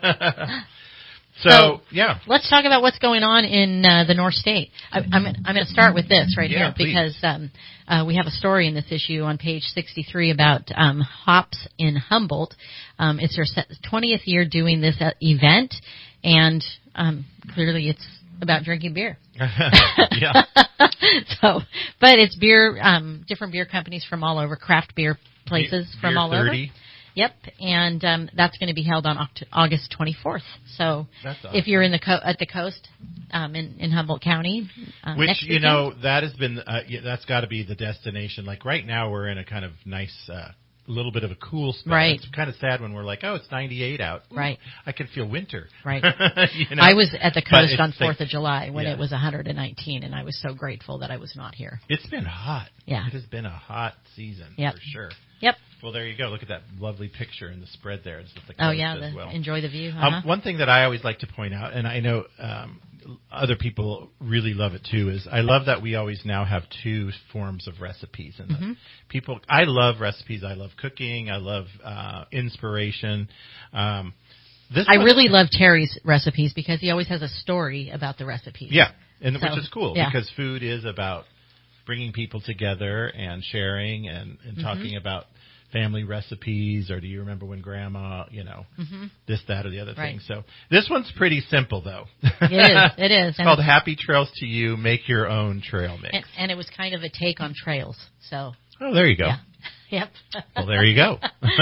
so, so, yeah. Let's talk about what's going on in uh, the North State. I, I'm, I'm going to start with this right yeah, here because um, uh, we have a story in this issue on page sixty-three about um, hops in Humboldt. Um, it's their twentieth year doing this uh, event, and um, clearly it's about drinking beer. Yeah. So, but it's beer, um, different beer companies from all over, craft beer places beer from all thirty. over. Yep, and um, that's going to be held on Oct- August twenty-fourth. So, that's awesome. If you're in the co- at the coast um, in, in Humboldt County, um, which next you weekend, know that has been uh, yeah, that's got to be the destination. Like right now, we're in a kind of nice. Uh, A little bit of a cool spot. Right. It's kind of sad when we're like, oh, it's ninety-eight out. Ooh, right. I can feel winter. Right. you know? I was at the coast on fourth like, of July when yeah. it was one hundred nineteen, and I was so grateful that I was not here. It's been hot. Yeah. It has been a hot season yep. for sure. Yep. Well, there you go. Look at that lovely picture in the spread there. It's the oh, yeah. as The, well. Enjoy the view. Uh-huh. Um, one thing that I always like to point out, and I know um, other people really love it too, is I love that we always now have two forms of recipes. And mm-hmm. people, I love recipes. I love cooking. I love uh, inspiration. Um, this I one, really love Terry's recipes because he always has a story about the recipe. Yeah, and so, which is cool yeah. because food is about bringing people together and sharing and, and mm-hmm. talking about family recipes, or do you remember when grandma, you know, mm-hmm. this, that, or the other right. thing. So this one's pretty simple, though. It is. It is. It's called Happy Trails to You. Make your own trail mix. And, and it was kind of a take on trails. So. Oh, there you go. Yeah. Yep. Well, there you go.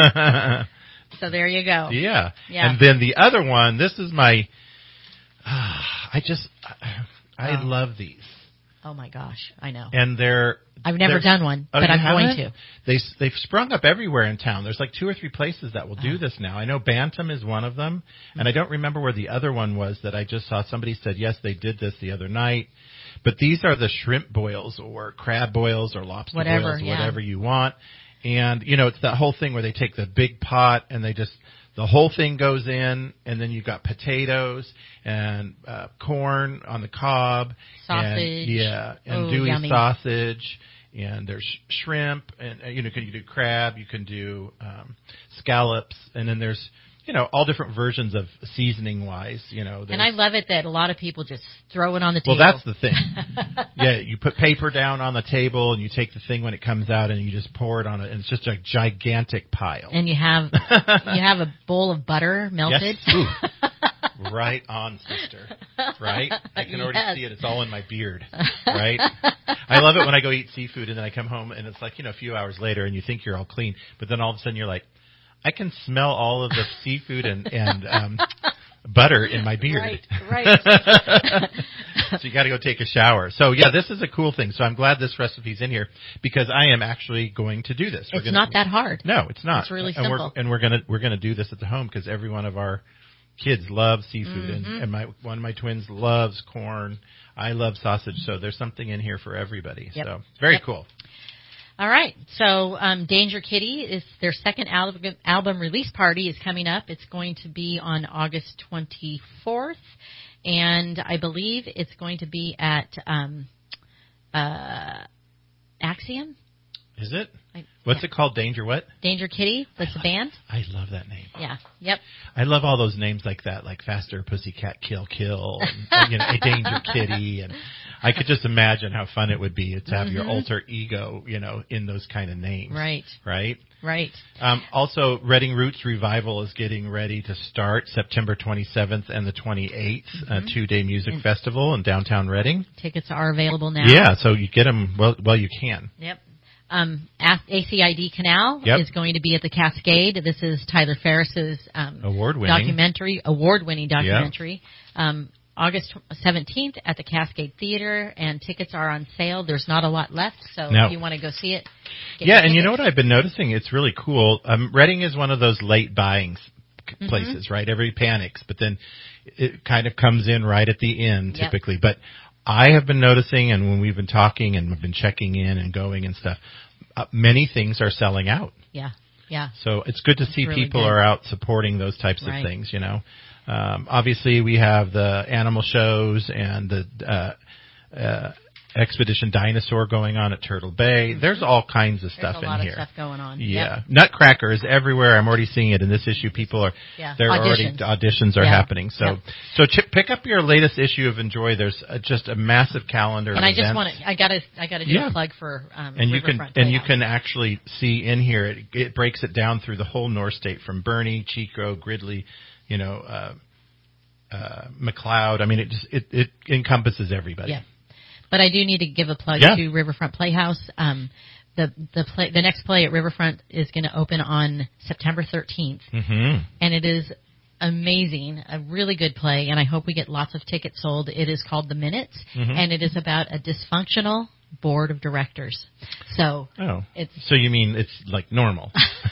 So there you go. Yeah. Yeah. And then the other one, this is my, uh, I just, I, I oh. love these. Oh my gosh, I know. And they're I've never they're, done one, oh, but I'm haven't? going to. They they've sprung up everywhere in town. There's like two or three places that will do oh. this now. I know Bantam is one of them, and I don't remember where the other one was that I just saw. Somebody said yes, they did this the other night. But these are the shrimp boils or crab boils or lobster whatever, boils, yeah. whatever you want. And you know, it's that whole thing where they take the big pot and they just the whole thing goes in, and then you've got potatoes and uh, corn on the cob, sausage, and, yeah, and oh, dewy yummy. sausage, and there's shrimp, and uh, you know, you can do crab, you can do um, scallops, and then there's you know all different versions of seasoning wise, you know. And I love it that a lot of people just throw it on the table. Well, that's the thing. Yeah, you put paper down on the table, and you take the thing when it comes out, and you just pour it on it, and it's just a gigantic pile. And you have you have a bowl of butter melted. Yes. Ooh. Right on, sister. right? I can already Yes. see it. It's all in my beard, right? I love it when I go eat seafood and then I come home and it's like, you know, a few hours later and you think you're all clean, but then all of a sudden you're like, I can smell all of the seafood and, and um, butter in my beard. Right, right. So you got to go take a shower. So yeah, this is a cool thing. So I'm glad this recipe's in here because I am actually going to do this. We're It's gonna, not that hard. No, it's not. It's really and simple. We're, and we're gonna we're gonna do this at the home because every one of our kids love seafood, Mm-hmm. and, and my one of my twins loves corn. I love sausage. So there's something in here for everybody. Yep. So very Yep. cool. All right. So um, Danger Kitty is their second album, album release party is coming up. It's going to be on August twenty-fourth, and I believe it's going to be at um, uh, Axiom. Is it? I, What's yeah. it called? Danger what? Danger Kitty. That's the band. I love that name. Yeah. Yep. I love all those names like that, like Faster Pussycat Kill Kill, and, you know, a Danger Kitty, and I could just imagine how fun it would be to have your Mhm. alter ego, you know, in those kind of names. Right. Right. Right. Um, also, Reading Roots Revival is getting ready to start September twenty-seventh and the twenty-eighth, Mhm. a two-day music And festival in downtown Reading. Tickets are available now. Yeah, so you get them well, well you can. Yep. Um, A C I D Canal Yep. is going to be at the Cascade. This is Tyler Ferris's um, Award-winning. documentary, award-winning documentary. Um, August seventeenth at the Cascade Theater, and tickets are on sale. There's not a lot left, so No. if you want to go see it, get Yeah, your and you know what tickets. I've been noticing? It's really cool. Um, Reading is one of those late buying s- Mhm. places, right? Everybody panics, but then it kind of comes in right at the end Yep. typically. But I have been noticing, and when we've been talking and we've been checking in and going and stuff, uh, many things are selling out. Yeah, yeah. So it's good to It's see really people good. are out supporting those types of Right. things, you know. Um, obviously, we have the animal shows and the uh, uh, Expedition Dinosaur going on at Turtle Bay. There's all kinds of stuff There's a in lot here. of stuff going on. Yeah. Yep. Nutcracker is everywhere. I'm already seeing it in this issue. People are, Yeah. they're Auditions. already, auditions are Yeah. happening. So, Yep. so ch- pick up your latest issue of Enjoy. There's uh, just a massive calendar And of I just events. want to, I got to, I got to do Yeah. a plug for um, and you can Riverfront and you Playhouse. can actually see in here it, it breaks it down through the whole North State from Bernie, Chico, Gridley, you know, uh, uh, McLeod. I mean, it just it, it encompasses everybody. Yeah. But I do need to give a plug Yeah. to Riverfront Playhouse. Um, the the play, the next play at Riverfront is going to open on September thirteenth, Mm-hmm. and it is amazing, a really good play, and I hope we get lots of tickets sold. It is called The Minutes, Mhm. and it is about a dysfunctional board of directors. So Oh, it's so you mean it's like normal?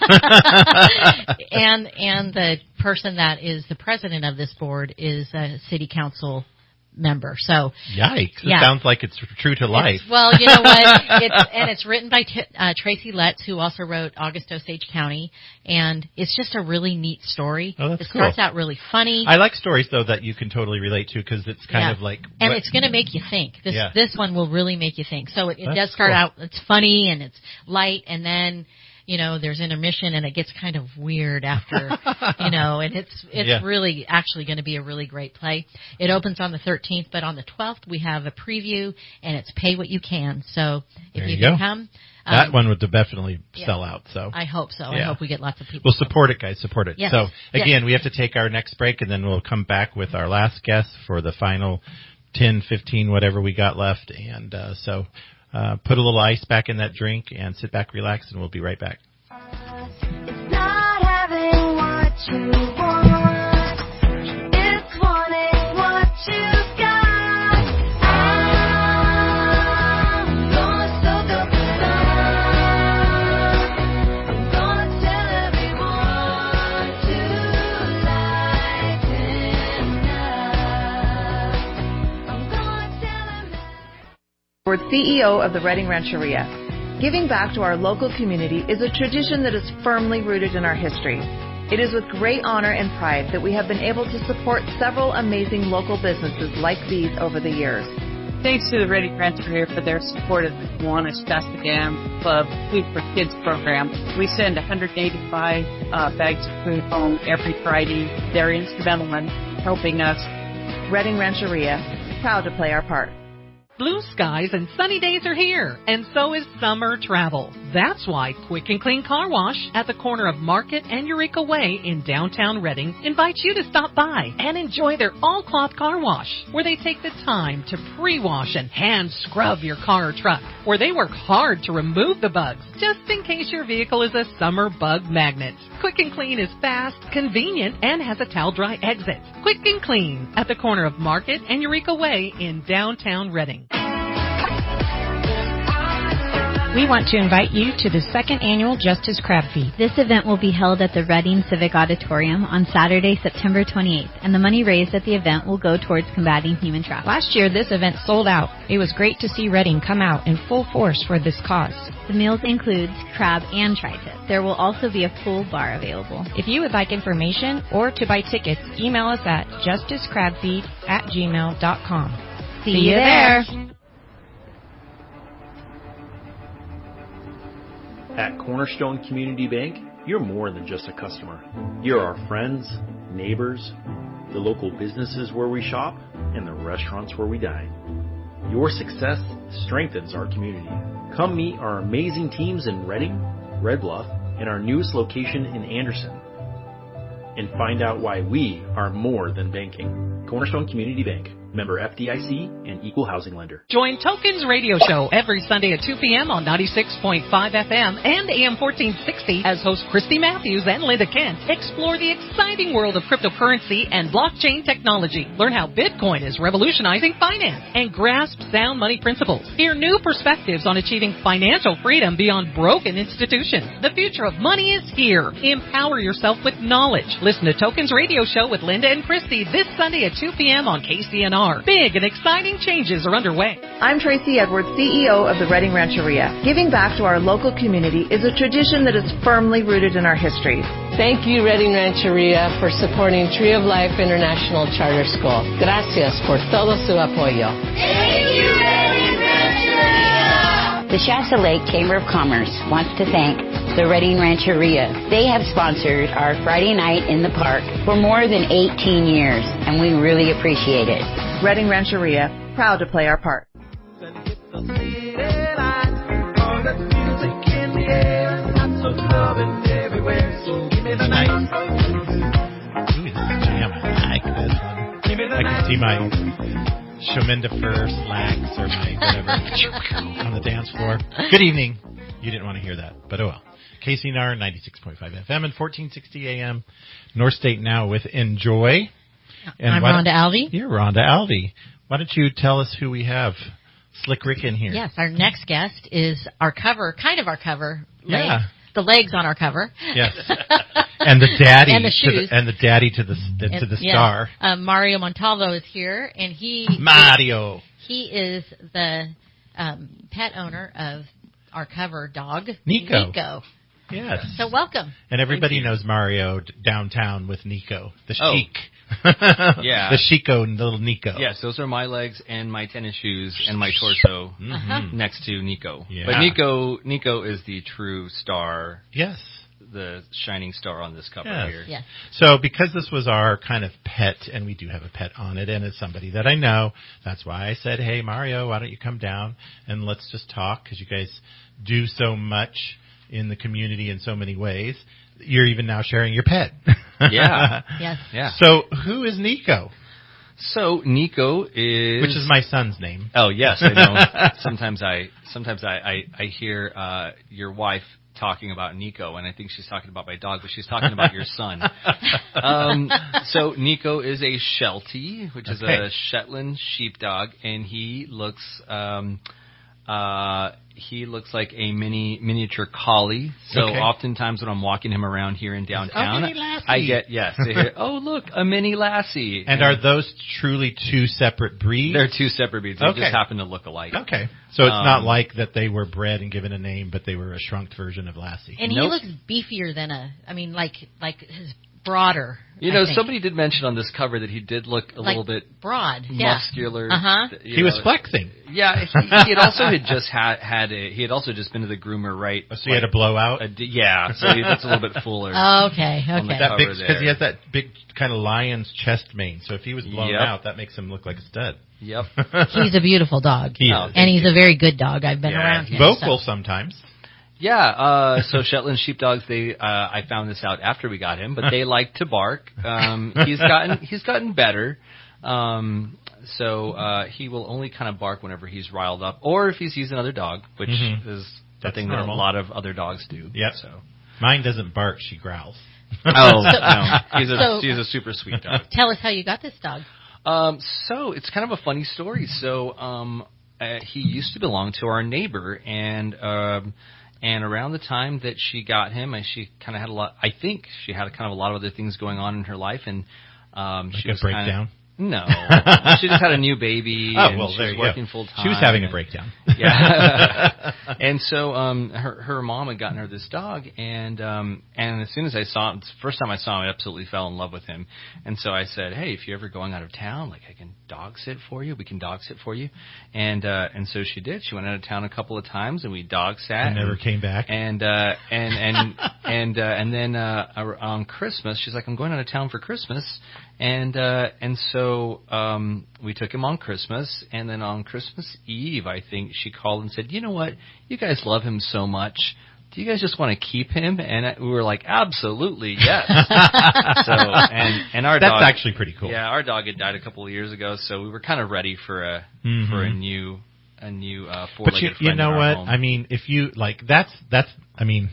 and and the person that is the president of this board is a city council member. So Yikes! Yeah. It sounds like it's true to life. It's- well, you know what? It's, and it's written by T- uh, Tracy Letts, who also wrote August Osage County, and it's just a really neat story. Oh, that's it cool. starts out really funny. I like stories though that you can totally relate to because it's kind Yeah. of like and what- it's going to make you think. This Yeah. this one will really make you think. So it, it That's does start cool. out. It's funny and it's light, and then you know there's intermission, and it gets kind of weird after you know, and it's it's Yeah. really actually going to be a really great play. It opens on the thirteenth, but on the twelfth we have a preview, and it's pay what you can. So if There you, you can go. come, that um, one would definitely yeah. sell out. So I hope so. I Yeah. hope we get lots of people. Well, support it, guys. Support it. Yes. So, Yes. again, we have to take our next break, and then we'll come back with our last guest for the final ten, fifteen, whatever we got left. And uh, so uh, put a little ice back in that drink and sit back, relax, and we'll be right back. Not having what you want, it's wanting what you got. I'm gonna soak up the sun. I'm gonna tell everyone to lighten up. I'm gonna tell them Board C E O of the Reading Rancheria. Giving back to our local community is a tradition that is firmly rooted in our history. It is with great honor and pride that we have been able to support several amazing local businesses like these over the years. Thanks to the Reading Rancheria for their support of the Kiwanis Shasta Dam Club Food for Kids program. We send one hundred eighty-five uh, bags of food home every Friday. They're instrumental in helping us. Reading Rancheria, proud to play our part. Blue skies and sunny days are here, and so is summer travel. That's why Quick and Clean Car Wash at the corner of Market and Eureka Way in downtown Reading invites you to stop by and enjoy their all-cloth car wash, where they take the time to pre-wash and hand scrub your car or truck, where they work hard to remove the bugs, just in case your vehicle is a summer bug magnet. Quick and Clean is fast, convenient, and has a towel dry exit. Quick and Clean at the corner of Market and Eureka Way in downtown Reading. We want to invite you to the second annual Justice Crab Feed. This event will be held at the Reading Civic Auditorium on Saturday, September twenty-eighth, and the money raised at the event will go towards combating human trafficking. Last year, this event sold out. It was great to see Reading come out in full force for this cause. The meals include crab and tri-tip. There will also be a full bar available. If you would like information or to buy tickets, email us at justicecrabfeed at gmail dot com. See, See you there. there. At Cornerstone Community Bank, you're more than just a customer. You're our friends, neighbors, the local businesses where we shop, and the restaurants where we dine. Your success strengthens our community. Come meet our amazing teams in Reading, Red Bluff, and our newest location in Anderson. And find out why we are more than banking. Cornerstone Community Bank. Member F D I C and Equal Housing Lender. Join Tokens Radio Show every Sunday at two p.m. on ninety-six point five F M and A M fourteen sixty as hosts Christy Matthews and Linda Kent explore the exciting world of cryptocurrency and blockchain technology. Learn how Bitcoin is revolutionizing finance and grasp sound money principles. Hear new perspectives on achieving financial freedom beyond broken institutions. The future of money is here. Empower yourself with knowledge. Listen to Tokens Radio Show with Linda and Christy this Sunday at two p.m. on K C N R. Big and exciting changes are underway. I'm Tracy Edwards, C E O of the Reading Rancheria. Giving back to our local community is a tradition that is firmly rooted in our history. Thank you, Reading Rancheria, for supporting Tree of Life International Charter School. Gracias por todo su apoyo. Thank you, Reading Rancheria. The Shasta Lake Chamber of Commerce wants to thank the Reading Rancheria. They have sponsored our Friday night in the park for more than eighteen years, and we really appreciate it. Reading Rancheria, proud to play our part. I can see my Shominda Fur slacks or my whatever on the dance floor. Good evening. You didn't want to hear that, but oh well. K C N R ninety-six point five F M and fourteen sixty A M. North State Now with Enjoy. And I'm Rhonda Alvey. You're Rhonda Alvey. Why don't you tell us who we have? Slick Rick in here. Yes, our next guest is our cover, kind of our cover. Yeah. Legs, the legs on our cover. Yes. And the daddy. And the shoes. To the, and the daddy to the, to and, the yes. star. Um, Mario Montalvo is here, and he... Mario. He is the um, pet owner of our cover dog, Nico. Nico. Yes. So welcome. And everybody knows Mario d- downtown with Nico, the Oh. chic. Yeah. The Chico, little Nico. Yes, those are my legs and my tennis shoes and my torso Uh-huh. next to Nico. Yeah. But Nico Nico is the true star. Yes. The shining star on this cover Yes. here. Yes. So because this was our kind of pet, and we do have a pet on it, and it's somebody that I know, that's why I said, hey, Mario, why don't you come down and let's just talk, because you guys do so much in the community in so many ways. You're even now sharing your pet. Yeah. Yes. Yeah. So who is Nico? So Nico is, which is my son's name. Oh yes, I know. sometimes I sometimes I I, I hear uh, your wife talking about Nico, and I think she's talking about my dog, but she's talking about your son. Um, so Nico is a Sheltie, which is Okay. a Shetland sheepdog, and he looks um, uh, he looks like a mini miniature collie. So Okay. oftentimes when I'm walking him around here in downtown, Oh, mini Lassie. I get yes, I hear, oh look, a mini Lassie. And are those truly two separate breeds? They're two separate breeds. They Okay. just happen to look alike. Okay. So it's not Um, like that they were bred and given a name, but they were a shrunk version of Lassie. And he looks beefier than a, I mean, like, like his broader. You I know, think. somebody did mention on this cover that he did look a Like little bit broad, yeah. muscular. Uh-huh. You He was know. flexing. Yeah, he, he had also had just had had a, he had also just been to the groomer, right? Oh, so he had a blowout? A d- yeah, so he looks a little bit fuller. Okay, on the okay. That cover big, there. because he has that big kind of lion's chest mane. So if he was blown Yep. out, that makes him look like a stud. Yep. He's a beautiful dog. He is. And he's a very good dog. I've been Yeah, around him. vocal so. sometimes. Yeah, uh, so Shetland sheepdogs, they, uh, I found this out after we got him, but they like to bark. Um, he's gotten, he's gotten better. Um, so, uh, he will only kind of bark whenever he's riled up, or if he sees another dog, which Mhm. is That's something normal. that a lot of other dogs do. Yep. So. Mine doesn't bark; she growls. Oh, no. He's a, So- he's a super sweet dog. Tell us how you got this dog. Um, so it's kind of a funny story. So, um, uh, he used to belong to our neighbor, and, um, and around the time that she got him, and she kind of had a lot, I think she had kind of a lot of other things going on in her life, and, um, Like she a was breakdown? Kinda, no. She just had a new baby, Oh, and well, she there was you working go. full time. She was having a and- breakdown. Yeah. And so, um, her, her mom had gotten her this dog, and, um, and as soon as I saw him, the first time I saw him, I absolutely fell in love with him. And so I said, hey, if you're ever going out of town, like, I can dog sit for you. We can dog sit for you. And, uh, and so she did. She went out of town a couple of times, and we dog sat. And never came back. And, uh, and, and, and, uh, and then, uh, on Christmas, she's like, I'm going out of town for Christmas. And, uh, and so, um, we took him on Christmas, and then on Christmas Eve, I think, she called and said, you know what? You guys love him so much. Do you guys just want to keep him? And I, we were like, absolutely, yes. so, and, and our That's dog. actually pretty cool. Yeah, our dog had died a couple of years ago, so we were kind of ready for a, Mhm. for a new, a new, uh, But four-legged you, friend you know in our what? home. I mean, if you like, that's that's. I mean,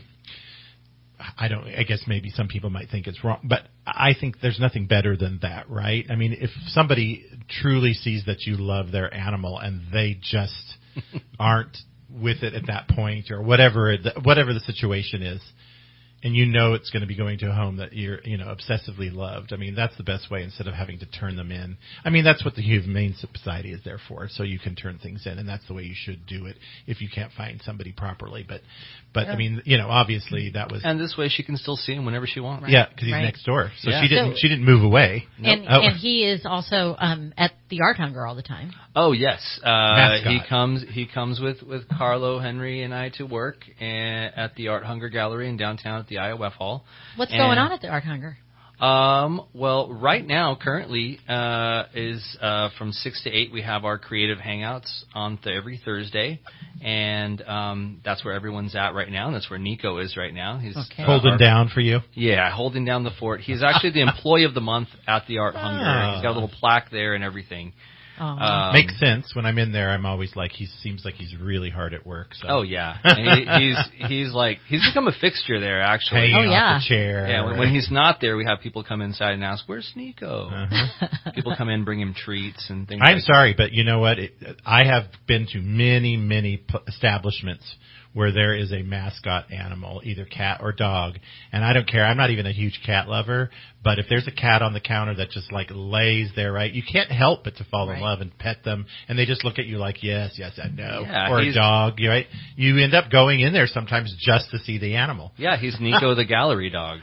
I don't. I guess maybe some people might think it's wrong, but I think there's nothing better than that, right? I mean, if somebody truly sees that you love their animal and they just aren't with it at that point, or whatever it, whatever the situation is, and you know it's going to be going to a home that you're, you know, obsessively loved. I mean, that's the best way instead of having to turn them in. I mean, that's what the Humane Society is there for, so you can turn things in, and that's the way you should do it if you can't find somebody properly. But, but Yeah. I mean, you know, obviously that was And this way she can still see him whenever she wants. yeah, because he's Right. next door, so Yeah. she didn't So- she didn't move away. And Oh. and he is also um, at the Art Hunger all the time. Oh yes, uh, Mascot. he comes. He comes with, with Carlo, Henry, and I to work and, at the Art Hunger Gallery in downtown at the I O F Hall. What's And, going on at the Art Hunger? Um, well, right now, currently, uh, is uh, from six to eight. We have our creative hangouts on th- every Thursday, and um, that's where everyone's at right now. And that's where Nico is right now. He's Okay. uh, Holding our- down for you. Yeah, holding down the fort. He's actually the employee of the month at the Art Hunger. Ah. He's got a little plaque there and everything. Oh. Um, Makes sense. When I'm in there, I'm always like, he seems like he's really hard at work. So. Oh yeah, and he, he's he's like he's become a fixture there actually. Hanging Oh, off yeah. the chair. Yeah, when, when he's not there, we have people come inside and ask, "Where's Nico?" Uh-huh. People come in, bring him treats and things. I'm like sorry, but you know what? It, I have been to many, many p- establishments where there is a mascot animal, either cat or dog, and I don't care. I'm not even a huge cat lover, but if there's a cat on the counter that just like lays there, right, you can't help but to fall in Right. love and pet them, and they just look at you like, yes, yes, I know. Yeah, or a he's- dog, you right? You end up going in there sometimes just to see the animal. Yeah, he's Nico the gallery dog.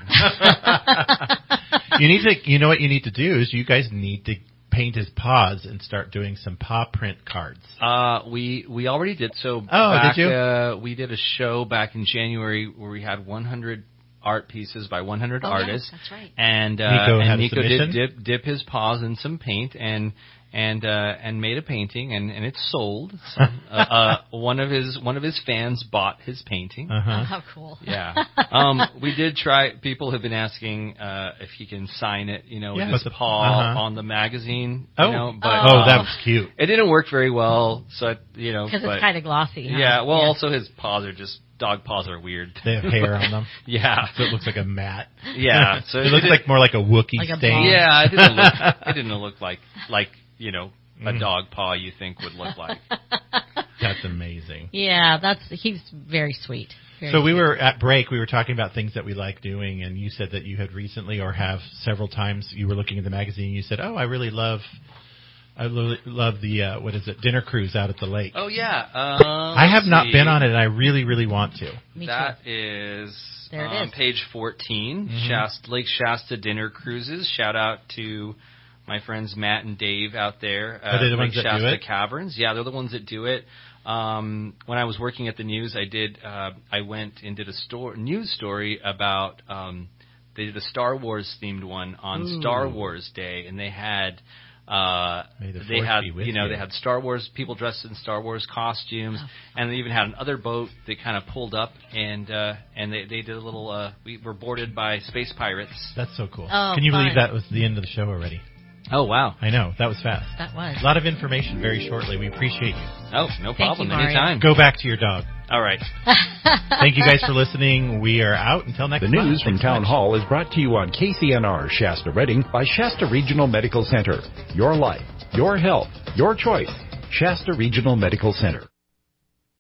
You need to, you know what you need to do is you guys need to paint his paws and start doing some paw print cards. Uh, we we already did so. Oh, back, did you? Uh, we did a show back in January where we had one hundred art pieces by one hundred Oh, artists. yes, that's right. And uh, Nico had and a Nico submission? did dip dip his paws in some paint and and uh, and made a painting and, and it's sold. So, uh, uh, one of his one of his fans bought his painting. Oh, Uh-huh. how cool. Yeah. Um, we did try. People have been asking uh, if he can sign it, you know, Yeah, with with his the- paw uh-huh. on the magazine. Oh. you know, but Oh, that um, was cute. It didn't work very well, so I, you know, Because but- it's kind of glossy. Huh? yeah. Well, also his paws are just dog paws are weird. They have hair on them. Yeah. So it looks like a mat. Yeah, so it it looks did- like more like a Wookiee Like a stain. ball. Yeah, it didn't look. It didn't look like like you know a Mm. dog paw you think would look like. That's amazing. Yeah, that's he's very sweet. Very So we sweet. were at break. We were talking about things that we like doing, and you said that you had recently, or have several times, you were looking at the magazine. You said, "Oh, I really love, I really love the uh, what is it, dinner cruise out at the lake." Oh yeah. Uh, I have let's not see. been on it, and I really, really want to. Me That too. is There it on is. page fourteen, Mhm. Shasta, Lake Shasta Dinner Cruises. Shout out to my friends Matt and Dave out there. Are they the Lake ones that do Shasta it? Caverns. Yeah, they're the ones that do it. Um, when I was working at the news, I did. Uh, I went and did a store, news story about. Um, they did a Star Wars themed one on Ooh. Star Wars Day, and they had Uh, May the they Fourth had, be with you know, you. they had Star Wars people dressed in Star Wars costumes, Oh. and they even had another boat that kind of pulled up, and uh, and they they did a little. Uh, we were boarded by space pirates. That's so cool. Oh, Can you fun. believe that was the end of the show already? Oh wow! I know, that was fast. That was. A lot of information very shortly. We appreciate you. Oh, no problem. you, Mario. Anytime. Go back to your dog. All right. Thank you guys for listening. We are out until next The month. news from Thanks so Town much. Hall is brought to you on K C N R Shasta Redding by Shasta Regional Medical Center. Your life, your health, your choice. Shasta Regional Medical Center.